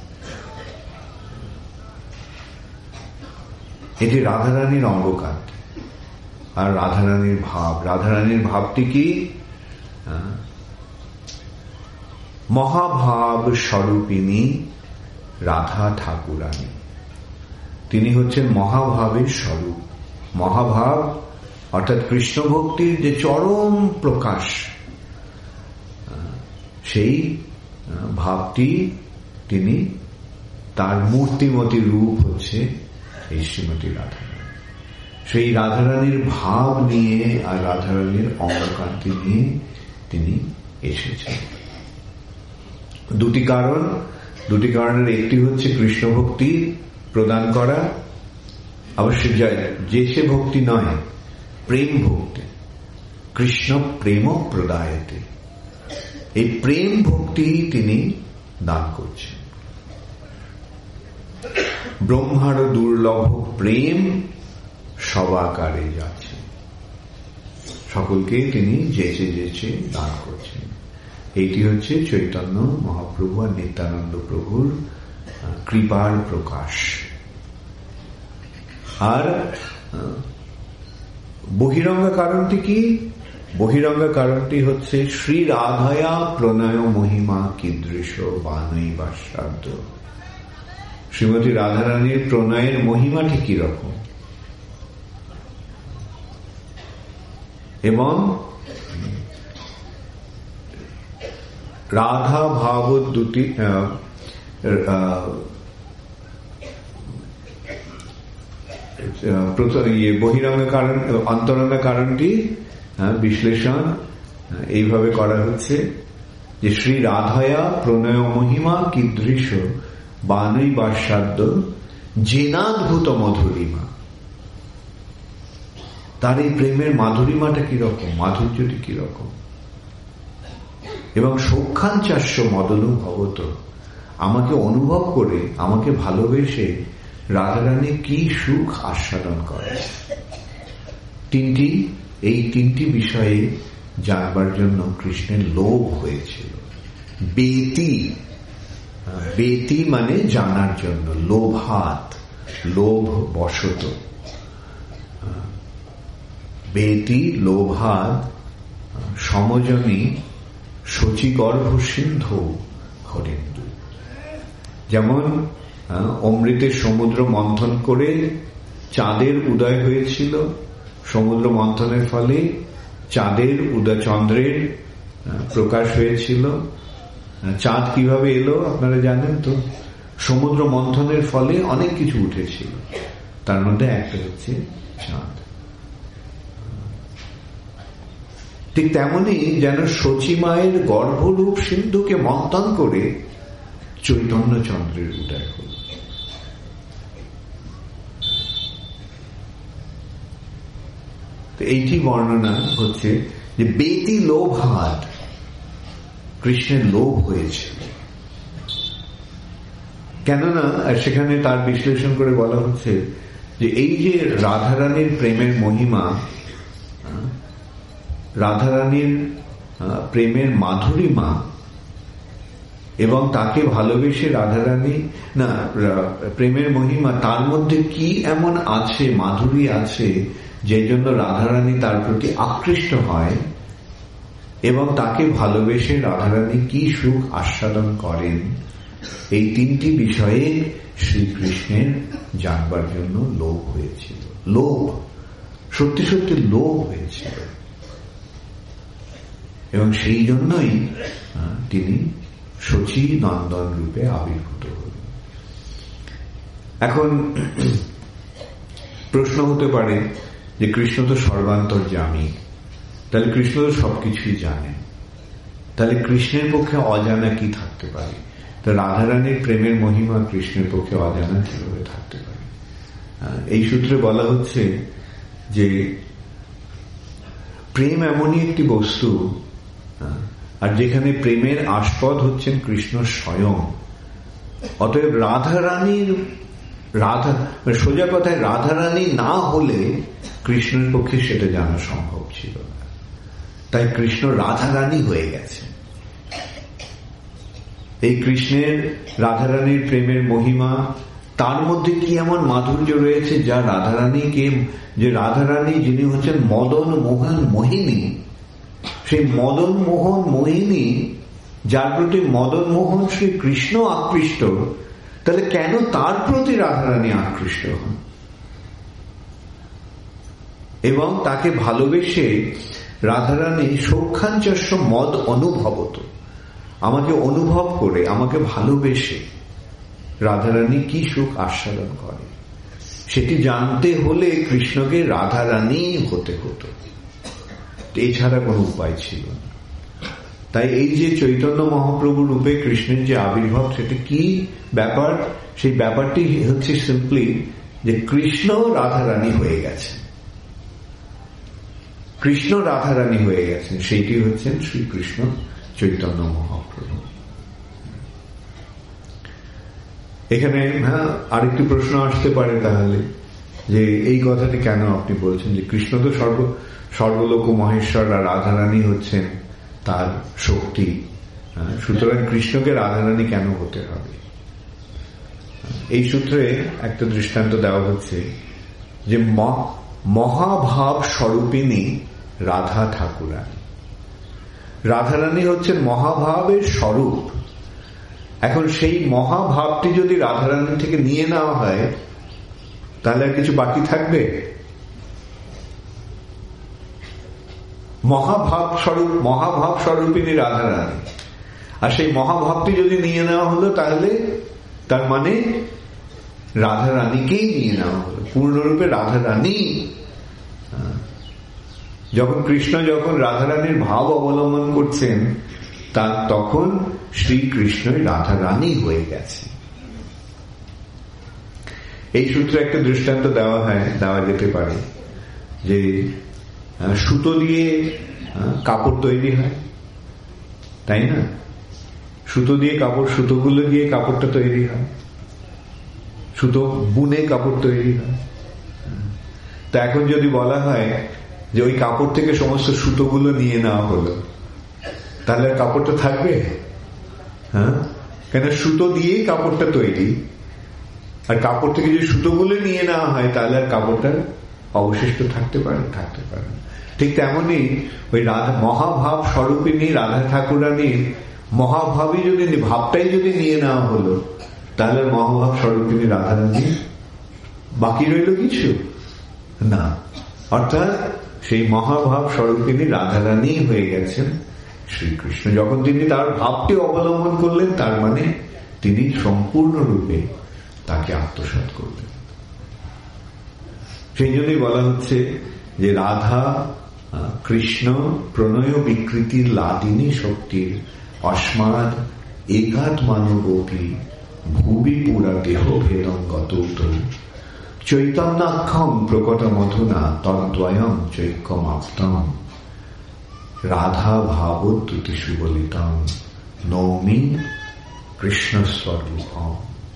এটি রাধারানীর অঙ্গকান্তি আর রাধারানীর ভাব। রাধারানীর ভাবটি কি? মহাভাব স্বরূপিণী রাধা ঠাকুরানী। তিনি হচ্ছেন মহাভাবের স্বরূপ। মহাভাব অর্থাৎ কৃষ্ণ ভক্তির যে চরম প্রকাশ, সেই ভাবটি তিনি, তার মূর্তিমতী রূপ হচ্ছে এই শ্রীমতী রাধারানী। সেই রাধারানীর ভাব নিয়ে আর রাধারানীর অঙ্গকান্তি নিয়ে তিনি এসেছেন। দুটি কারণ, দুটি কারণের একটি হচ্ছে কৃষ্ণ ভক্তি প্রদান করা, অবশ্যই যে সে ভক্তি নয়, প্রেম ভক্তি। কৃষ্ণ প্রেম প্রদায়তে, এই প্রেম ভক্তি তিনি দান করছেন। ব্রহ্মার দুর্লভ প্রেম সবাকারে যাচ্ছে, সকলকে তিনি যেচে যেচে দান করছেন। এইটি হচ্ছে চৈতন্য মহাপ্রভু আর নিত্যানন্দ প্রভুর কৃপার প্রকাশ। আর বহিরঙ্গা কারণটি কি? বহিরঙ্গা কারণটি হচ্ছে শ্রী রাধায়া প্রণয় মহিমা কীদৃশ বানৈ বাসাদ্য। শ্রীমতী রাধারানীর প্রণয়ের মহিমাটি কি রকম, এবং রাধা ভাবদ্যুতি বহিরঙ্গ কারণ, অন্তরঙ্গ কারণটি বিশ্লেষণ এইভাবে করা হচ্ছে যে শ্রী রাধায়া প্রণয় মহিমা কীদৃশ বানৈ বাসাদ্য জেনাদ্ভুত মধুরিমা। তার এই প্রেমের মাধুরিমাটা কিরকম, মাধুর্যটি কিরকম, এবং সৌখ্যাঞ্চাস্য মদনুভবত, আমাকে অনুভব করে, আমাকে ভালোবেসে রাধারানী কি সুখ আস্বাদন করে। তিনটি, এই তিনটি বিষয়ে জানবার জন্য কৃষ্ণের লোভ হয়েছিল। বেতি, বেতি মানে জানার জন্য, লোভাত, লোভ বশত, বেতি লোভাত সমজনী শচীগর্ভ সিন্ধু হরেন্দু। যেমন অমৃতের সমুদ্র মন্থন করে চাঁদের উদয় হয়েছিল, সমুদ্র মন্থনের ফলে চাঁদের উদয়, চন্দ্রের প্রকাশ হয়েছিল। চাঁদ কিভাবে এলো আপনারা জানেন তো, সমুদ্র মন্থনের ফলে অনেক কিছু উঠেছিল, তার মধ্যে একটা হচ্ছে চাঁদ। ঠিক তেমনি যেন শচী মায়ের গর্ভরূপ সিন্ধুকে মন্থন করে চৈতন্য চন্দ্রের উদয় হল। এইটি বর্ণনা হচ্ছে যে বেতি লোভাত, কৃষ্ণের লোভ হয়েছিল। কেননা সেখানে তার বিশ্লেষণ করে বলা হচ্ছে যে এই যে রাধারানীর প্রেমের মহিমা, রাধারানীর প্রেমের মাধুরিমা, এবং তাকে ভালোবেসে রাধারানী, না প্রেমের মহিমা, তার মধ্যে কি এমন আছে, মাধুরী আছে, যে জন্য রাধারানী তার প্রতি আকৃষ্ট হয়, এবং তাকে ভালোবেসে রাধারানী কি সুখ আস্বাদন করেন, এই তিনটি বিষয়ে শ্রীকৃষ্ণের জানবার জন্য লোভ হয়েছিল। লোভ, সত্যি সত্যি লোভ হয়েছিল, এবং সেই জন্যই তিনি শচী নন্দন রূপে আবির্ভূত হলেন। এখন প্রশ্ন হতে পারে যে কৃষ্ণ তো সর্বান্তর্যামী, তাহলে কৃষ্ণ তো সবকিছুই জানেন, তাহলে কৃষ্ণের পক্ষে অজানা কি থাকতে পারে? তো রাধারানীর প্রেমের মহিমা কৃষ্ণের পক্ষে অজানা কিভাবে থাকতে পারে? এই সূত্রে বলা হচ্ছে যে প্রেম এমনই একটি বস্তু, আর যেখানে প্রেমের আস্পদ হচ্ছেন কৃষ্ণ স্বয়ং, অতএব রাধারানীর, রাধা সোজা কথায় রাধারানী না হলে কৃষ্ণের পক্ষে সেটা জানা সম্ভব ছিল না। তাই কৃষ্ণ রাধারানী হয়ে গেছে। এই কৃষ্ণের রাধারানীর প্রেমের মহিমা, তার মধ্যে কি এমন মাধুর্য রয়েছে যা রাধারানীকে, যে রাধারানী যিনি হচ্ছেন মদন মোহন মোহিনী, সেই মদন মোহন মোহিনী যার প্রতি মদন মোহন শ্রী কৃষ্ণ আকৃষ্ট, তাহলে কেন তার প্রতি রাধারানী আকৃষ্ট হন এবং তাকে ভালোবেসে রাধারানী সৌখ্যাঞ্চস্য মদ অনুভবত, আমাকে অনুভব করে, আমাকে ভালোবেসে রাধারানী কি সুখ আস্বাদন করে, সেটি জানতে হলে কৃষ্ণকে রাধারানী হতে হতো, এছাড়া কোনো উপায় ছিল না। তাই এই যে চৈতন্য মহাপ্রভু রূপে কৃষ্ণের যে আবির্ভাব, সেটা কি ব্যাপার? সেই ব্যাপারটি হচ্ছে সিম্পলি যে কৃষ্ণ রাধারানী হয়ে গেছেন, কৃষ্ণ রাধারানী হয়ে গেছেন, সেইটি হচ্ছেন শ্রীকৃষ্ণ চৈতন্য মহাপ্রভু। এখানে হ্যাঁ আরেকটি প্রশ্ন আসতে পারে তাহলে, যে এই কথাটি কেন আপনি বলছেন যে কৃষ্ণ তো সর্ব সর্বলোক মহেশ্বর আর রাধারানী হচ্ছেন তার শক্তি, সুতরাং কৃষ্ণকে রাধারানী কেন হতে হবে? এই সূত্রে একটা দৃষ্টান্ত দেওয়া হচ্ছে যে মহাভাব স্বরূপিণী রাধা ঠাকুরানী, রাধারানী হচ্ছেন মহাভাবের স্বরূপ। এখন সেই মহাভাবটি যদি রাধারানী থেকে নিয়ে নেওয়া হয় তাহলে আর কিছু বাকি থাকবে? মহাভাব স্বরূপ, মহাভাব স্বরূপিণী রাধারানী, আর সেই মহাভাবটি যদি নিয়ে নেওয়া হলো তাহলে তার মানে রাধারানীকেই নিয়ে নেওয়া হলো, পূর্ণরূপে রাধারানী। যখন কৃষ্ণ যখন রাধারানীর ভাব অবলম্বন করছেন, তা তখন শ্রীকৃষ্ণই রাধারানী হয়ে গেছে। এই সূত্রে একটা দৃষ্টান্ত দেওয়া হয়, দেওয়া যেতে পারে যে সুতো দিয়ে কাপড় তৈরি হয়, তাই না? সুতো দিয়ে কাপড়, সুতোগুলো দিয়ে কাপড়টা তৈরি হয়, সুতো বুনে কাপড় তৈরি হয়। তা এখন যদি বলা হয় যে ওই কাপড় থেকে সমস্ত সুতোগুলো নিয়ে নেওয়া হলো, তাহলে কাপড়টা থাকবে? হ্যাঁ, কেন সুতো দিয়েই কাপড়টা তৈরি, আর কাপড় থেকে যদি সুতোগুলো নিয়ে নেওয়া হয় তাহলে আর কাপড়টা অবশিষ্ট থাকতে পারে? থাকতে পারে। ঠিক তেমনি ওই রাধা মহাভাব স্বরূপিণী রাধা ঠাকুরানীর মহাভাবই যদি, ভাবটাই যদি নিয়ে নেওয়া হলো, তাহলে মহাভাব স্বরূপিণী রাধারানী বাকি রইল কিছু না। অর্থাৎ সেই মহাভাব স্বরূপিণী রাধারানী হয়ে গেছেন শ্রীকৃষ্ণ। যখন তিনি তার ভাবটি অবলম্বন করলেন, তার মানে তিনি সম্পূর্ণরূপে তাকে আত্মসাৎ করলেন। সেই জন্যই বলা হচ্ছে যে রাধা কৃষ্ণ প্রণয় বিকৃতির লাদিনী শক্তির অস্মাদ একাত্মানুগোপী ভুবি পুরা দেহ ভেদঙ্গত চৈতন্যাক্ষম প্রকট মধুনা তদ্বয়ং চৈক্যমাপ্তম রাধা ভাবোদ্যুতি সুবলিতং নৌমি কৃষ্ণস্বরূপম।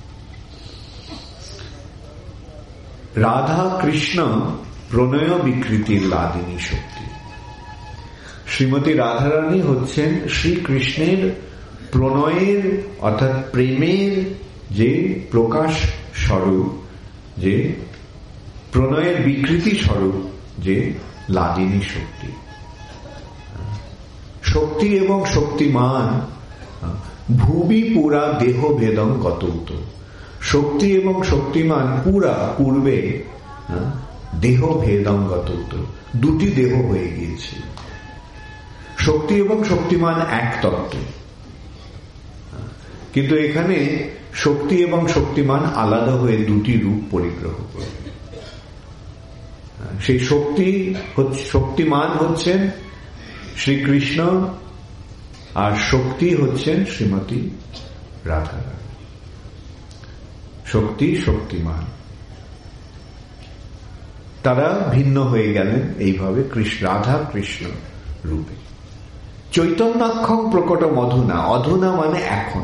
রাধা কৃষ্ণ প্রণয় বিকৃতির লাদিনী শক্তি। শ্রীমতী রাধারানী হচ্ছেন শ্রীকৃষ্ণের প্রণয়ের অর্থাৎ প্রেমের যে প্রকাশ স্বরূপ, যে প্রণয়ের বিকৃতি স্বরূপ, যে লাদিনী শক্তি। শক্তি এবং শক্তিমান ভুবি পুরা দেহ ভেদং গতৌত। শক্তি এবং শক্তিমান পুরা পূর্বে দেহ ভেদং গতৌত, দুটি দেহ হয়ে গিয়েছে। শক্তি এবং শক্তিমান এক তত্ত্ব, কিন্তু এখানে শক্তি এবং শক্তিমান আলাদা হয়ে দুটি রূপ পরিগ্রহ করবে। সেই শক্তি শক্তিমান হচ্ছেন শ্রীকৃষ্ণ, আর শক্তি হচ্ছেন শ্রীমতী রাধারানী। শক্তি শক্তিমান তারা ভিন্ন হয়ে গেলেন এইভাবে কৃষ্ণ রাধা কৃষ্ণ রূপে। চৈতন্যাক্ষম প্রকট মধুনা, অধুনা মানে এখন,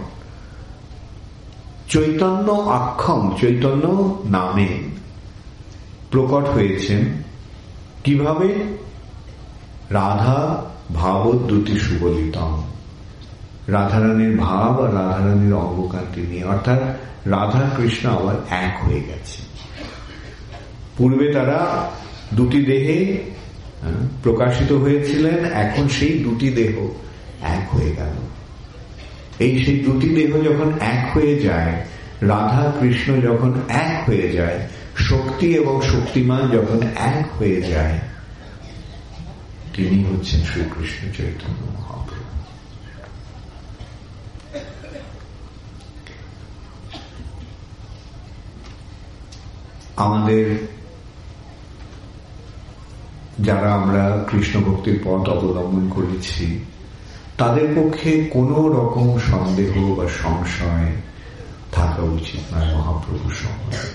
চৈতন্য আক্ষম চৈতন্য নামে প্রকট হয়েছেন কিভাবে? রাধা ভাবোদ্যুতি সুবলিতম, রাধারানীর ভাব আর রাধারানীর অঙ্গকান্তি নিয়ে, অর্থাৎ রাধা কৃষ্ণ আবার এক হয়ে গেছে। পূর্বে তারা দুটি দেহে প্রকাশিত হয়েছিলেন, এখন সেই দুটি দেহ এক হয়ে গেল। এই সেই দুটি দেহ যখন এক হয়ে যায়, রাধা কৃষ্ণ যখন এক হয়ে যায়, শক্তি এবং শক্তিমান যখন এক হয়ে যায়, তিনি হচ্ছেন শ্রীকৃষ্ণ চৈতন্য মহাপ্রভু। আমাদের যারা আমরা কৃষ্ণ ভক্তির পথ অবলম্বন করেছি, তাদের পক্ষে কোন রকম সন্দেহ বা সংশয় থাকা উচিত নয় মহাপ্রভু সম্বন্ধে।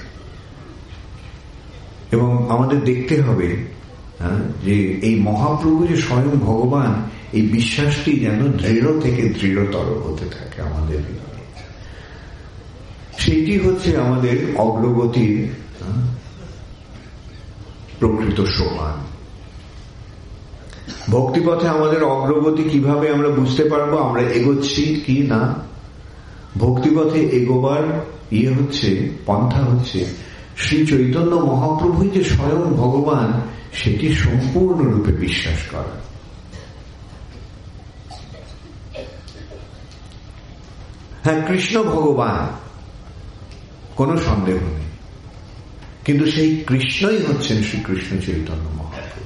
এবং আমাদের দেখতে হবে যে এই মহাপ্রভু যে স্বয়ং ভগবান, এই বিশ্বাসটি যেন দৃঢ় থেকে দৃঢ়তর হতে থাকে আমাদের ভিতরে। সেইটি হচ্ছে আমাদের অগ্রগতির প্রকৃত সোপান। ভক্তিপথে আমাদের অগ্রগতি কিভাবে আমরা বুঝতে পারবো আমরা এগোচ্ছি কি না? ভক্তিপথে এগোবার ইয়ে হচ্ছে, পন্থা হচ্ছে শ্রী চৈতন্য মহাপ্রভুই যে স্বয়ং ভগবান সেটি সম্পূর্ণরূপে বিশ্বাস করা। হ্যাঁ, কৃষ্ণ ভগবান, কোনো সন্দেহ নেই, কিন্তু সেই কৃষ্ণই হচ্ছেন শ্রীকৃষ্ণ চৈতন্য মহাপ্রভু।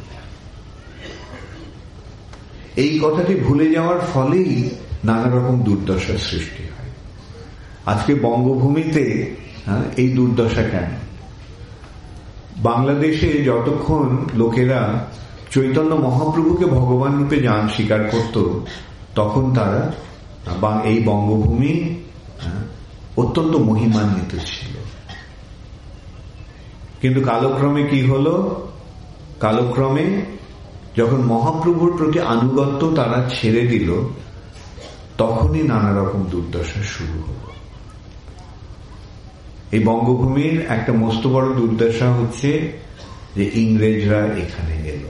এই কথাটি ভুলে যাওয়ার ফলেই নানা রকম দুর্দশার সৃষ্টি হয়। আজকে বঙ্গভূমিতে এই দুর্দশা কেন? বাংলাদেশে যতক্ষণ লোকেরা চৈতন্য মহাপ্রভুকে ভগবান রূপে জান স্বীকার করত, তখন তারা এই বঙ্গভূমি অত্যন্ত মহিমান্বিত ছিল। কিন্তু কালক্রমে কি হলো? কালক্রমে যখন মহাপ্রভুর প্রতি আনুগত্য তারা ছেড়ে দিল, তখনই নানা রকম দুর্দশা শুরু হলো। এই বঙ্গভূমির একটা মস্ত বড় দুর্দশা হচ্ছে যে ইংরেজরা এখানে এলো।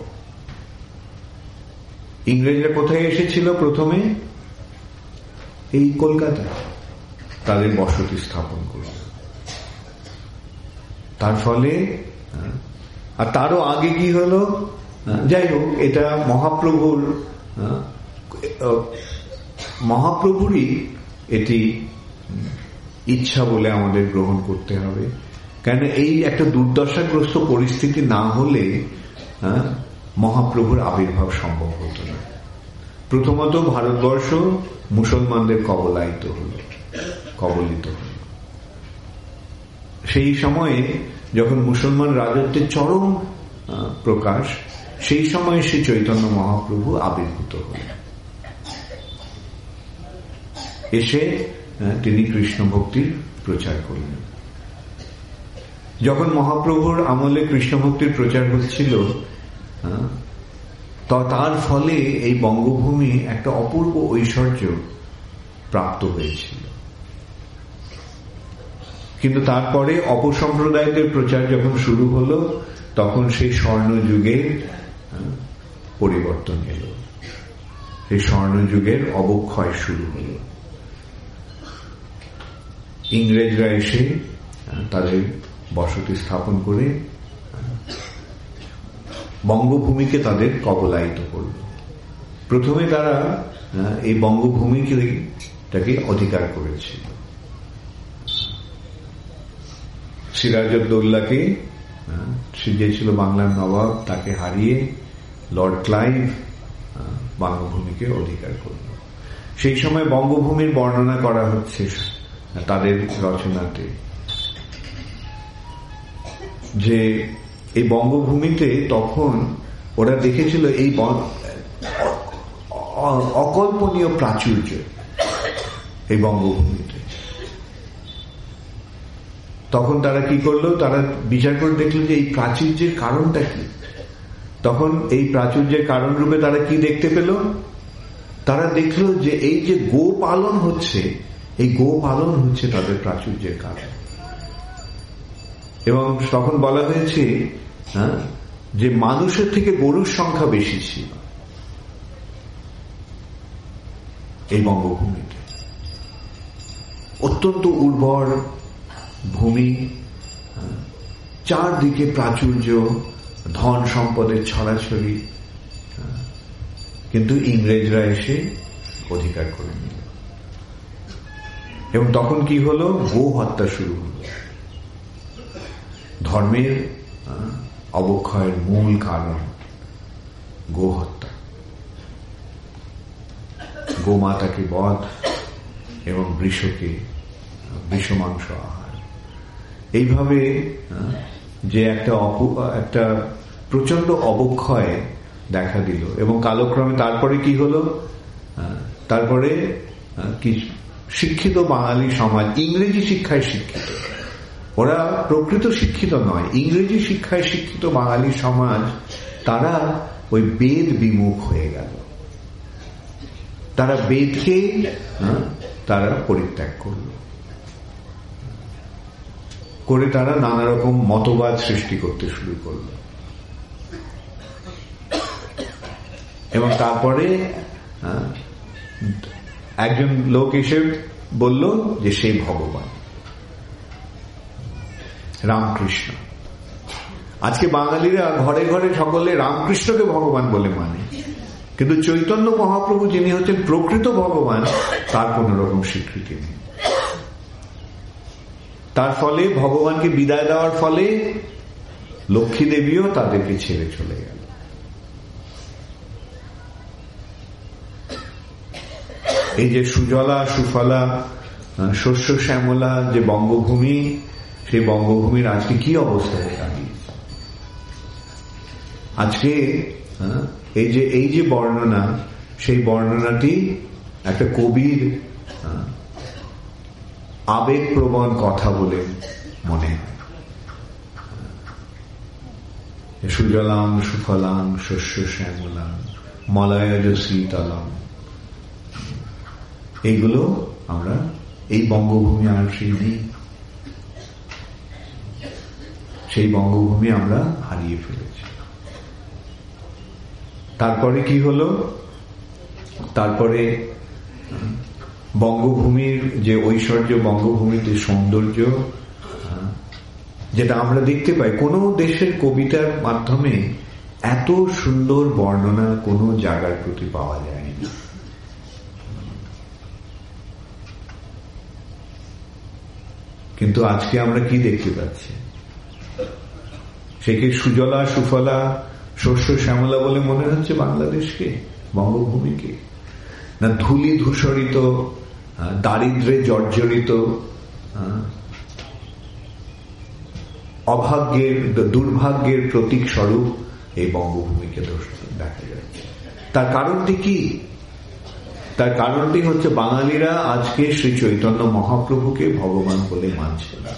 ইংরেজরা কোথায় এসেছিল? প্রথমে এই কলকাতা তাদের বসতি স্থাপন করল। তার ফলে, আর তারও আগে কি হলো, যাই হোক, এটা মহাপ্রভুর মহাপ্রভুরই এটি ইচ্ছা বলে আমাদের গ্রহণ করতে হবে। কেন এই একটা দুর্দশাগ্রস্ত পরিস্থিতি না হলে মহাপ্রভুর আবির্ভাব সম্ভব হতো না। প্রথমত ভারতবর্ষ মুসলমানদের কবলায়িত হল, কবলিত হল। সেই সময়ে যখন মুসলমান রাজত্বের চরম প্রকাশ, সেই সময়ে শ্রী চৈতন্য মহাপ্রভু আবির্ভূত হলেন। এসে তিনি কৃষ্ণ ভক্তির প্রচার করলেন। যখন মহাপ্রভুর আমলে কৃষ্ণ ভক্তির প্রচার হচ্ছিল, তার ফলে এই বঙ্গভূমি একটা অপূর্ব ঐশ্বর্য প্রাপ্ত হয়েছিল। কিন্তু তারপরে অপসম্প্রদায়দের প্রচার যখন শুরু হলো, তখন সেই স্বর্ণযুগের পরিবর্তন এলো, সেই স্বর্ণযুগের অবক্ষয় শুরু হলো। ইংরেজরা এসে তাদের বসতি স্থাপন করে বঙ্গভূমিকে তাদের কবলায়িত করল। প্রথমে তারা এই বঙ্গভূমিকে তাকে অধিকার করেছিল। সিরাজউদ্দৌলাকে, সে যে ছিল বাংলার নবাব, তাকে হারিয়ে লর্ড ক্লাইভ বঙ্গভূমিকে অধিকার করল। সেই সময় বঙ্গভূমির বর্ণনা করা হচ্ছে তাদের রচনাতে, যে এই বঙ্গভূমিতে তখন ওরা দেখেছিল এই অকল্পনীয় প্রাচুর্য এই বঙ্গভূমিতে। তখন তারা কি করলো? তারা বিচার করে দেখলো যে এই প্রাচুর্যের কারণটা কি। তখন এই প্রাচুর্যের কারণ রূপে তারা কি দেখতে পেল? তারা দেখলো যে এই যে গো পালন হচ্ছে, এই গো পালন হচ্ছে তাদের প্রাচুর্যের কারণ। এবং তখন বলা হয়েছে যে মানুষের থেকে গরুর সংখ্যা বেশি ছিল। এই বঙ্গভূমিতে। অত্যন্ত উর্বর ভূমি, চারদিকে প্রাচুর্য, ধন সম্পদের ছড়াছড়ি, কিন্তু ইংরেজরা এসে অধিকার করে নিল। এবং তখন কি হলো? গো হত্যা শুরু হলো। ধর্মের অবক্ষয়ের মূল কারণ গো হত্যা, গোমাতাকে বধ এবং বৃষকে বৃষ মাংস আহার। এইভাবে যে একটা একটা প্রচন্ড অবক্ষয় দেখা দিল। এবং কালক্রমে তারপরে কি হলো? তারপরে কি শিক্ষিত বাঙালি সমাজ, ইংরেজি শিক্ষায় শিক্ষিত, ওরা প্রকৃত শিক্ষিত নয়, ইংরেজি শিক্ষায় শিক্ষিত বাঙালি সমাজ, তারা ওই বেদ বিমুখ হয়ে গেল। তারা বেদকে তারা পরিত্যাগ করল, করে তারা নানা রকম মতবাদ সৃষ্টি করতে শুরু করল। এবং তারপরে একজন লোক এসে বলল যে সেই ভগবান রামকৃষ্ণ। আজকে বাঙালিরা ঘরে ঘরে সকলে রামকৃষ্ণকে ভগবান বলে মানে, কিন্তু চৈতন্য মহাপ্রভু যিনি হচ্ছেন প্রকৃত ভগবান, তার কোন রকম স্বীকৃতি নেই। তার ফলে ভগবানকে বিদায় দেওয়ার ফলে লক্ষ্মী দেবীও তাদেরকে ছেড়ে চলে গেল। এই যে সুজলা সুফলা শস্য শ্যামলা যে বঙ্গভূমি, সেই বঙ্গভূমির আজকে কি অবস্থা হয়ে দাঁড়িয়েছে। আজকে এই যে এই যে বর্ণনা, সেই বর্ণনাটি একটা কবির আবেগপ্রবণ কথা বলে মনে হয়। সুজলাম সুফলাম শস্য শ্যামলাম মলয়জ শীতলম, এইগুলো আমরা এই বঙ্গভূমি আর সেই নেই, সেই বঙ্গভূমি আমরা হারিয়ে ফেলেছি। তারপরে কি হলো? তারপরে বঙ্গভূমির যে ঐশ্বর্য, বঙ্গভূমির যে সৌন্দর্য, যেটা আমরা দেখতে পাই কোন দেশের কবিতার মাধ্যমে, এত সুন্দর বর্ণনা কোন জায়গার প্রতি পাওয়া যায় না। কিন্তু আজকে আমরা কি দেখতে পাচ্ছি? সে কি সুজলা সুফলা শস্য শ্যামলা বলে মনে হচ্ছে বাংলাদেশকে, বঙ্গভূমিকে? না ধূলি ধূসরিত, দারিদ্র্যে জর্জরিত, অভাগ্যের দুর্ভাগ্যের প্রতীক স্বরূপ এই বঙ্গভূমিকে দেখা যাচ্ছে। তার কারণটি কি? তার কারণটি হচ্ছে বাঙালিরা আজকে শ্রী চৈতন্য মহাপ্রভুকে ভগবান বলে মানছে না।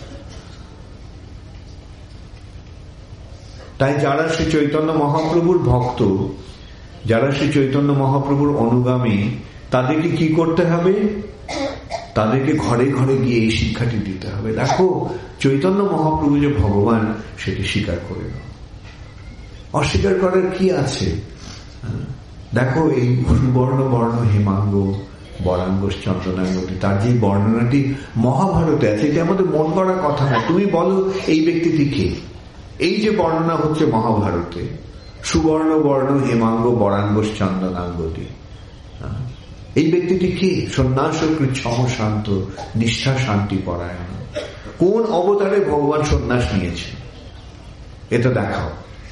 তাই যারা শ্রী চৈতন্য মহাপ্রভুর ভক্ত, যারা শ্রী চৈতন্য মহাপ্রভুর অনুগামী, তাদেরকে কি করতে হবে? তাদেরকে ঘরে ঘরে গিয়ে এই শিক্ষাটি দিতে হবে। দেখো, চৈতন্য মহাপ্রভু যে ভগবান, সেটি স্বীকার করে নাও। অস্বীকার করার কি আছে? দেখো, এই সুবর্ণ বর্ণ হেমাঙ্গ বরাঙ্গ চন্দনাঙ্গটি, তার যে বর্ণনাটি মহাভারতে আছে, এটা আমাদের মন করার কথা না। তুমি বলো এই ব্যক্তিটি কে? এই যে বর্ণনা হচ্ছে মহাভারতে, সুবর্ণ বর্ণ হেমাঙ্গ বরাঙ্গ চন্দনাঙ্গটি, এই ব্যক্তিটি কে? সন্ন্যাসকৃত সমশান্ত নিষ্ঠা শান্তি পরায়ণ। কোন অবতারে ভগবান সন্ন্যাস নিয়েছে এটা দেখাও।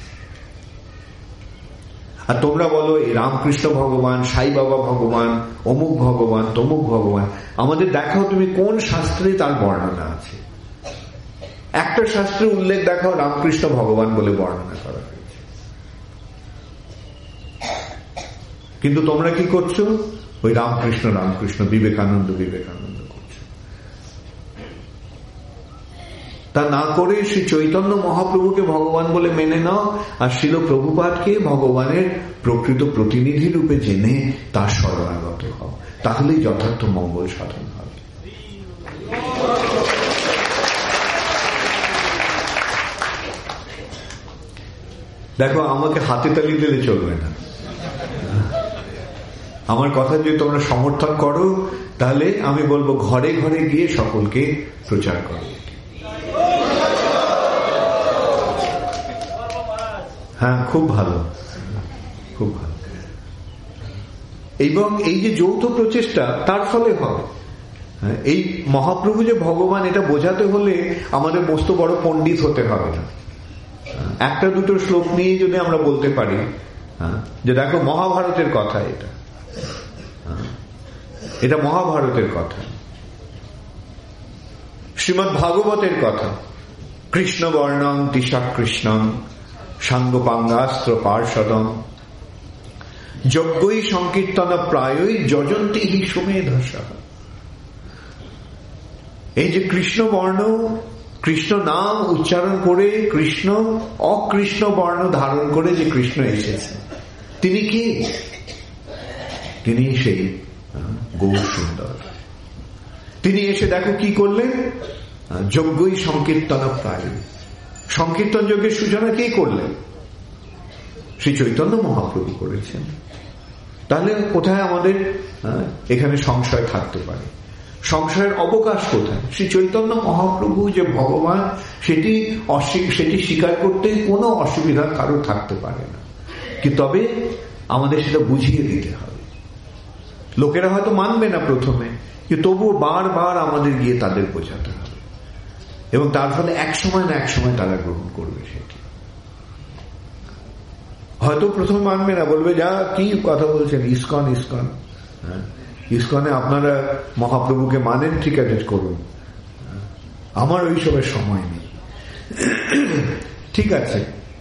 আর তোমরা বলো এই রামকৃষ্ণ ভগবান, সাই বাবা ভগবান, অমুক ভগবান, তমুক ভগবান। আমাদের দেখাও তুমি কোন শাস্ত্রে তার বর্ণনা আছে। একটা শাস্ত্রে উল্লেখ দেখাও রামকৃষ্ণ ভগবান বলে বর্ণনা করা হয়েছে। কিন্তু তোমরা কি করছো? ওই রামকৃষ্ণ রামকৃষ্ণ, বিবেকানন্দ বিবেকানন্দ করছো। তা না করে শ্রী চৈতন্য মহাপ্রভুকে ভগবান বলে মেনে নাও, আর শিল প্রভুপাদকে ভগবানের প্রকৃত প্রতিনিধি রূপে জেনে তার শরণাগত হও। তাহলেই যথার্থ মঙ্গল সাধন হবে। দেখো, আমাকে হাতে তালি দিলে চলবে না। আমার কথা যদি তোমরা সমর্থন করো তাহলে আমি বলবো ঘরে ঘরে গিয়ে সকলকে প্রচার করো। হ্যাঁ, খুব ভালো, খুব ভালো। এবং এই যে যৌথ প্রচেষ্টা তার ফলে হবে। এই মহাপ্রভু যে ভগবান, এটা বোঝাতে হলে আমাদের মস্ত বড় পণ্ডিত হতে হবে না। একটা দুটো শ্লোক নিয়ে যদি আমরা বলতে পারি যে দেখো মহাভারতের কথা, এটা এটা মহাভারতের কথা, শ্রীমৎ ভাগবতের কথা। কৃষ্ণ বর্ণং তিশা কৃষ্ণং সাঙ্গপাঙ্গাস্ত্র পার্ষদং যজ্ঞই সংকীর্তন প্রায়ই যজন্তি হি সুমেধসা। এই যে কৃষ্ণ বর্ণ, কৃষ্ণ নাম উচ্চারণ করে, কৃষ্ণ অকৃষ্ণ বর্ণ ধারণ করে যে কৃষ্ণ এসেছে, তিনি কি? তিনি সেই গৌর সুন্দর। তিনি এসে দেখো কি করলেন, যজ্ঞই সংকীর্তন প্রায়। সংকীর্তন যজ্ঞের সূচনা কে করলেন? শ্রী চৈতন্য মহাপ্রভু করেছেন। তাহলে কোথায় আমাদের এখানে সংশয় থাকতে পারে? সংশয়ের অবকাশ কোথায়? শ্রী চৈতন্য মহাপ্রভু যে ভগবান, সেটি সেটি স্বীকার করতে কোনো অসুবিধা কারো থাকতে পারে না। কি তবে আমাদের সেটা বুঝিয়ে দিতে হবে। লোকেরা হয়তো মানবে না প্রথমে, কিন্তু তবুও বারবার আমাদের গিয়ে তাদের বোঝাতে হবে, এবং তার ফলে এক সময় না এক সময় তারা গ্রহণ করবে। সেটি হয়তো প্রথমে মানবে না, বলবে যা কি কথা বলছেন, ইসকন ইসকন হ্যাঁ ইসকনে আপনারা মহাপ্রভুকে মানেন, ঠিক আছে করুন, আমার ওই সবের সময় নেই। ঠিক আছে,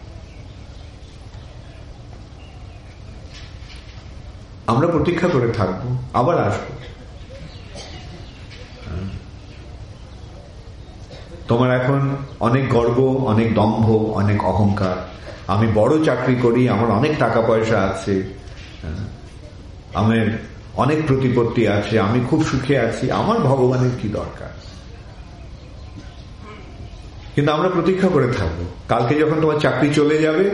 আমরা প্রতীক্ষা করে থাকবো, আবার আসবো। তোমার এখন অনেক গর্ব, অনেক দম্ভ, অনেক অহংকার। আমি বড় চাকরি করি, আমার অনেক টাকা পয়সা আছে, আমার অনেক প্রতিপত্তি আছে, আমি খুব সুখে আছি, আমার ভগবানের কি দরকার? কিন্তু আমরা প্রতীক্ষা করে থাকবো, কালকে যখন তোমার চাকরি চলে যাবে,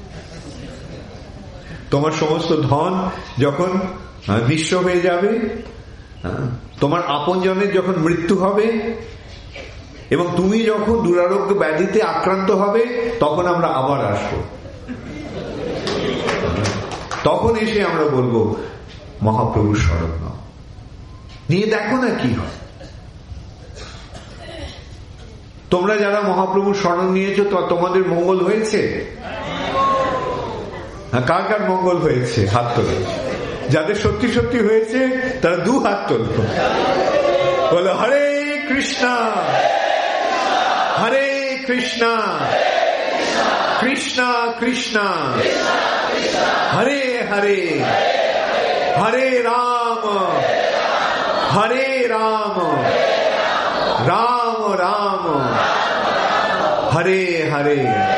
তোমার সমস্ত ধন যখন নিঃস্ব হয়ে যাবে, তোমার আপনজনের যখন মৃত্যু হবে, এবং তুমি যখন দুরারোগ্য ব্যাধিতে আক্রান্ত হবে, তখন আমরা আবার আসবো। তখন এসে আমরা বলবো মহাপ্রভুর শরণ নাও, নিয়ে দেখো না কি হয়। তোমরা যারা মহাপ্রভুর শরণ নিয়েছো, তো তোমাদের মঙ্গল হয়েছে? কার কার মঙ্গল হয়েছে? হাত তোলো। যাদের সত্যি সত্যি হয়েছে তারা দু হাত তোলো, বলো হরে কৃষ্ণা হরে কৃষ্ণা কৃষ্ণা কৃষ্ণা হরে হরে হরে রাম হরে রাম রাম রাম হরে হরে।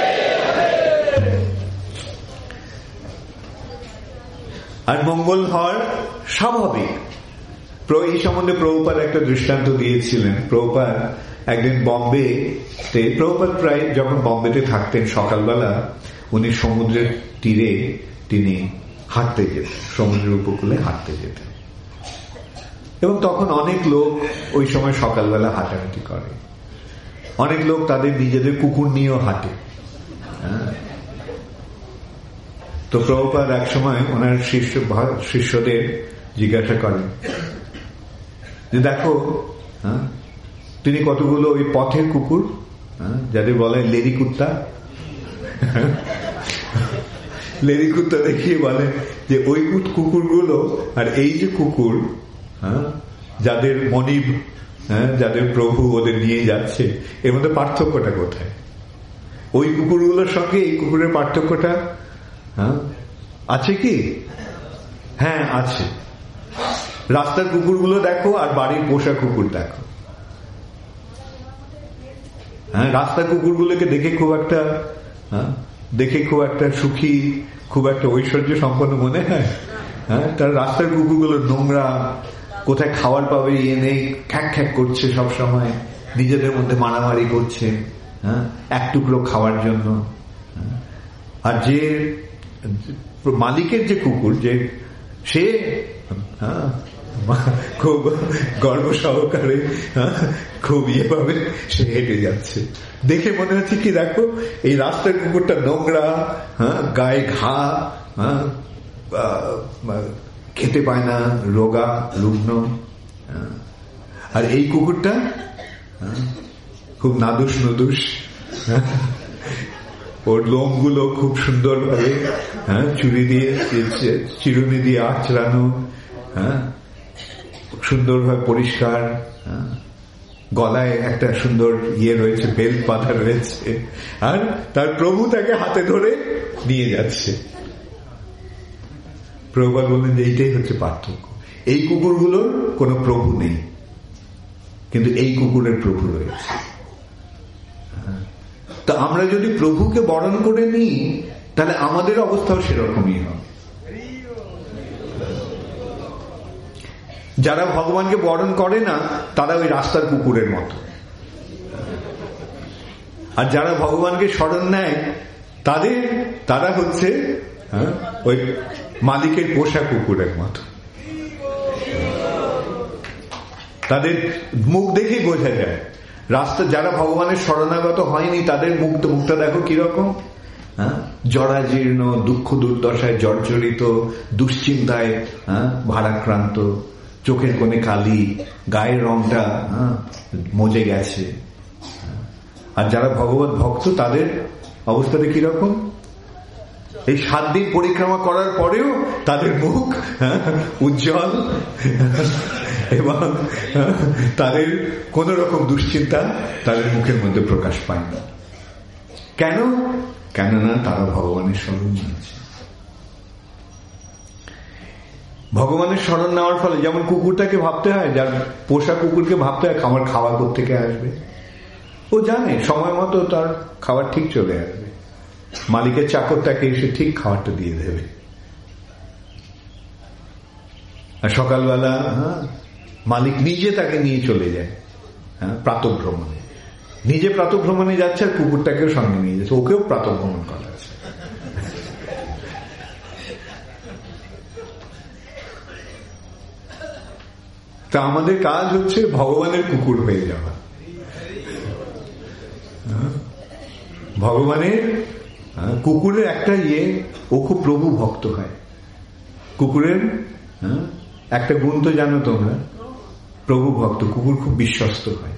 আর মঙ্গল হওয়ার স্বাভাবিক। এই সম্বন্ধে প্রভুপাদ একটা দৃষ্টান্ত দিয়েছিলেন। প্রভুপাদ একদিন বম্বে, প্রভুপাদ প্রায় যখন বম্বেতে থাকতেন, সকালবেলা উনি সমুদ্রের তীরে তিনি হাঁটতে যেতেন, সমুদ্রের উপকূলে হাঁটতে যেতেন। এবং তখন অনেক লোক ওই সময় সকালবেলা হাঁটাহাঁটি করে, অনেক লোক তাদের নিজেদের কুকুর নিয়েও হাঁটে। তো প্রভুপাদ এক সময় ওনার শিষ্য শিষ্যদের জিজ্ঞাসা করেন যে দেখো, হ্যাঁ তিনি কতগুলো ওই পথের কুকুর, যাদের বলে লেরি কুত্তা, লেরি কুত্তা দেখিয়ে বলে যে ওই কুকুরগুলো আর এই যে কুকুর, হ্যাঁ যাদের মনিব, হ্যাঁ যাদের প্রভু ওদের নিয়ে যাচ্ছে, এর মধ্যে পার্থক্যটা কোথায়? ওই কুকুরগুলোর সঙ্গে এই কুকুরের পার্থক্যটা হ্যাঁ আছে কি? হ্যাঁ আছে। রাস্তার কুকুরগুলো দেখো আর বাড়ির পোষা কুকুর দেখো। হ্যাঁ রাস্তার কুকুরগুলোকে দেখে খুব একটা হ্যাঁ দেখে খুব একটা সুখী, খুব একটা ঐশ্বর্য সম্পন্ন মনে হয়। হ্যাঁ তার রাস্তার কুকুরগুলো নোংরা, কোথায় খাবার পাবে ইয়ে নেই, খ্যাক খ্যাক করছে সব সময়, নিজেদের মধ্যে মারামারি করছে হ্যাঁ এক টুকরো খাওয়ার জন্য। আর যে মালিকের যে কুকুর, যে সে হ্যাঁ, খুব গর্ব সহকারে, খুব ইয়ে ভাবে সে হেঁটে যাচ্ছে। দেখে মনে হচ্ছে কি, দেখো এই রাস্তার কুকুরটা নোংরা, হ্যাঁ, গায়ে ঘা, হ্যাঁ, খেতে পায় না, রোগা রুগ্ন, আর এই কুকুরটা খুব নাদুস নদুস, ওর লোমগুলো খুব সুন্দর ভাবে, হ্যাঁ, চুরি দিয়ে চিরুনি দিয়ে আঁচড়ানো, হ্যাঁ, সুন্দরভাবে পরিষ্কার, গলায় একটা সুন্দর ইয়ে রয়েছে, বেল্ট বাঁধা রয়েছে, আর তার প্রভু তাকে হাতে ধরে নিয়ে যাচ্ছে। প্রভুপাদ বললেন যে এইটাই হচ্ছে পার্থক্য। এই কুকুরগুলোর কোনো প্রভু নেই, কিন্তু এই কুকুরের প্রভু রয়েছে। তা আমরা যদি প্রভুকে বরণ করে নিই, তাহলে আমাদের অবস্থাও সেরকমই হবে। যারা ভগবানকে বরণ করে না, তারা ওই রাস্তার কুকুরের মতো, আর যারা ভগবানকে শরণ নেয়, তাদের তারা হচ্ছে ওই মালিকের পোষা কুকুরের মতো। তাদের মুখ দেখেই বোঝা যায়। রাস্তা যারা ভগবানের শরণাগত হয়নি, তাদের মুখ মুখটা দেখো কিরকম, হ্যাঁ, জরাজীর্ণ, দুঃখ দুর্দশায় জর্জরিত, দুশ্চিন্তায় ভারাক্রান্ত, চোখের কোণে কালি, গায়ের রংটা মজে গেছে। আর যারা ভগবত ভক্ত, তাদের অবস্থাটা কিরকম, এই সাত দিন পরিক্রমা করার পরেও তাদের মুখ উজ্জ্বল, এবং তাদের কোন রকম দুশ্চিন্তা তাদের মুখের মধ্যে প্রকাশ পায় না। কেন? কেননা তারা ভগবানের শরণ নিয়েছে। ভগবানের শরণ নেওয়ার ফলে, যেমন কুকুরটাকে ভাবতে হয়, যার পোষা কুকুরকে ভাবতে হয় আমার খাবার কোত্থেকে আসবে। ও জানে সময় মতো তার খাবার ঠিক চলে আসবে, মালিকের চাকরটাকে এসে ঠিক খাবারটা দিয়ে দেবে। আর সকালবেলা হ্যাঁ মালিক নিজে তাকে নিয়ে চলে যায়, হ্যাঁ, প্রাতঃভ্রমণে। নিজে প্রাতঃভ্রমণে যাচ্ছে, আর কুকুরটাকেও সঙ্গে নিয়ে যাচ্ছে, ওকেও প্রাতঃভ্রমণ করা আছে। তা আমাদের কাজ হচ্ছে ভগবানের কুকুর হয়ে যাওয়া। ভগবানের কুকুরের একটা ইয়ে, ও খুব প্রভু ভক্ত হয়। কুকুরের একটা গুণ তো জানো তোমরা, প্রভু ভক্ত। কুকুর খুব বিশ্বস্ত হয়।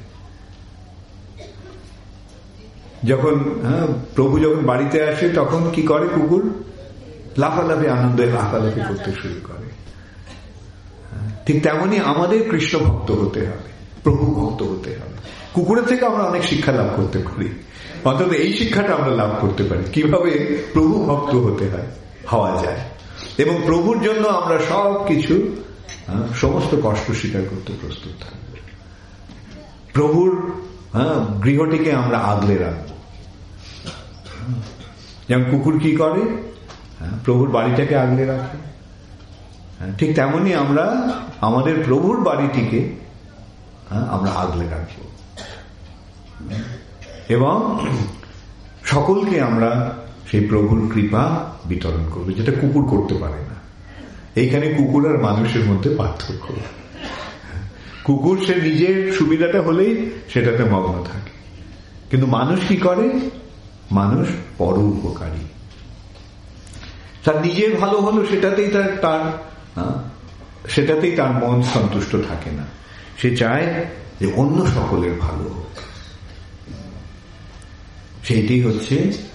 যখন হ্যাঁ প্রভু যখন বাড়িতে আসে, তখন কি করে কুকুর? লাফালাফি, আনন্দে লাফালাফি করতে শুরু করে। ঠিক তেমনি আমাদের কৃষ্ণ ভক্ত হতে হবে, প্রভু ভক্ত হতে হবে। কুকুরের থেকে আমরা অনেক শিক্ষা লাভ করতে পারি, অন্তত এই শিক্ষাটা আমরা লাভ করতে পারি কিভাবে প্রভু ভক্ত হতে হয়, হওয়া যায়। এবং প্রভুর জন্য আমরা সব কিছু, সমস্ত কষ্ট স্বীকার করতে প্রস্তুত থাকবো। প্রভুর হ্যাঁ গৃহটিকে আমরা আগলে রাখবো। যেমন কুকুর কি করে, প্রভুর বাড়িটাকে আগলে রাখে, ঠিক তেমনি আমরা আমাদের প্রভুর বাড়িটিকে আমরা আগলে রাখবো, এবং সকলকে আমরা সেই প্রভুর কৃপা বিতরণ করবো, যেটা কুকুর করতে পারে না। এইখানে কুকুর আর মানুষের মধ্যে পার্থক্য। কুকুর সে নিজের সুবিধাটা হলেই সেটাতে মগ্ন থাকে, কিন্তু মানুষ কি করে? মানুষ পর উপকারী। তার নিজের ভালো হলো সেটাতেই তার তার সেটাতেই তার মন সন্তুষ্ট থাকে না। সে চায় যে অন্য সকলের ভালো হোক। সেইটি হচ্ছে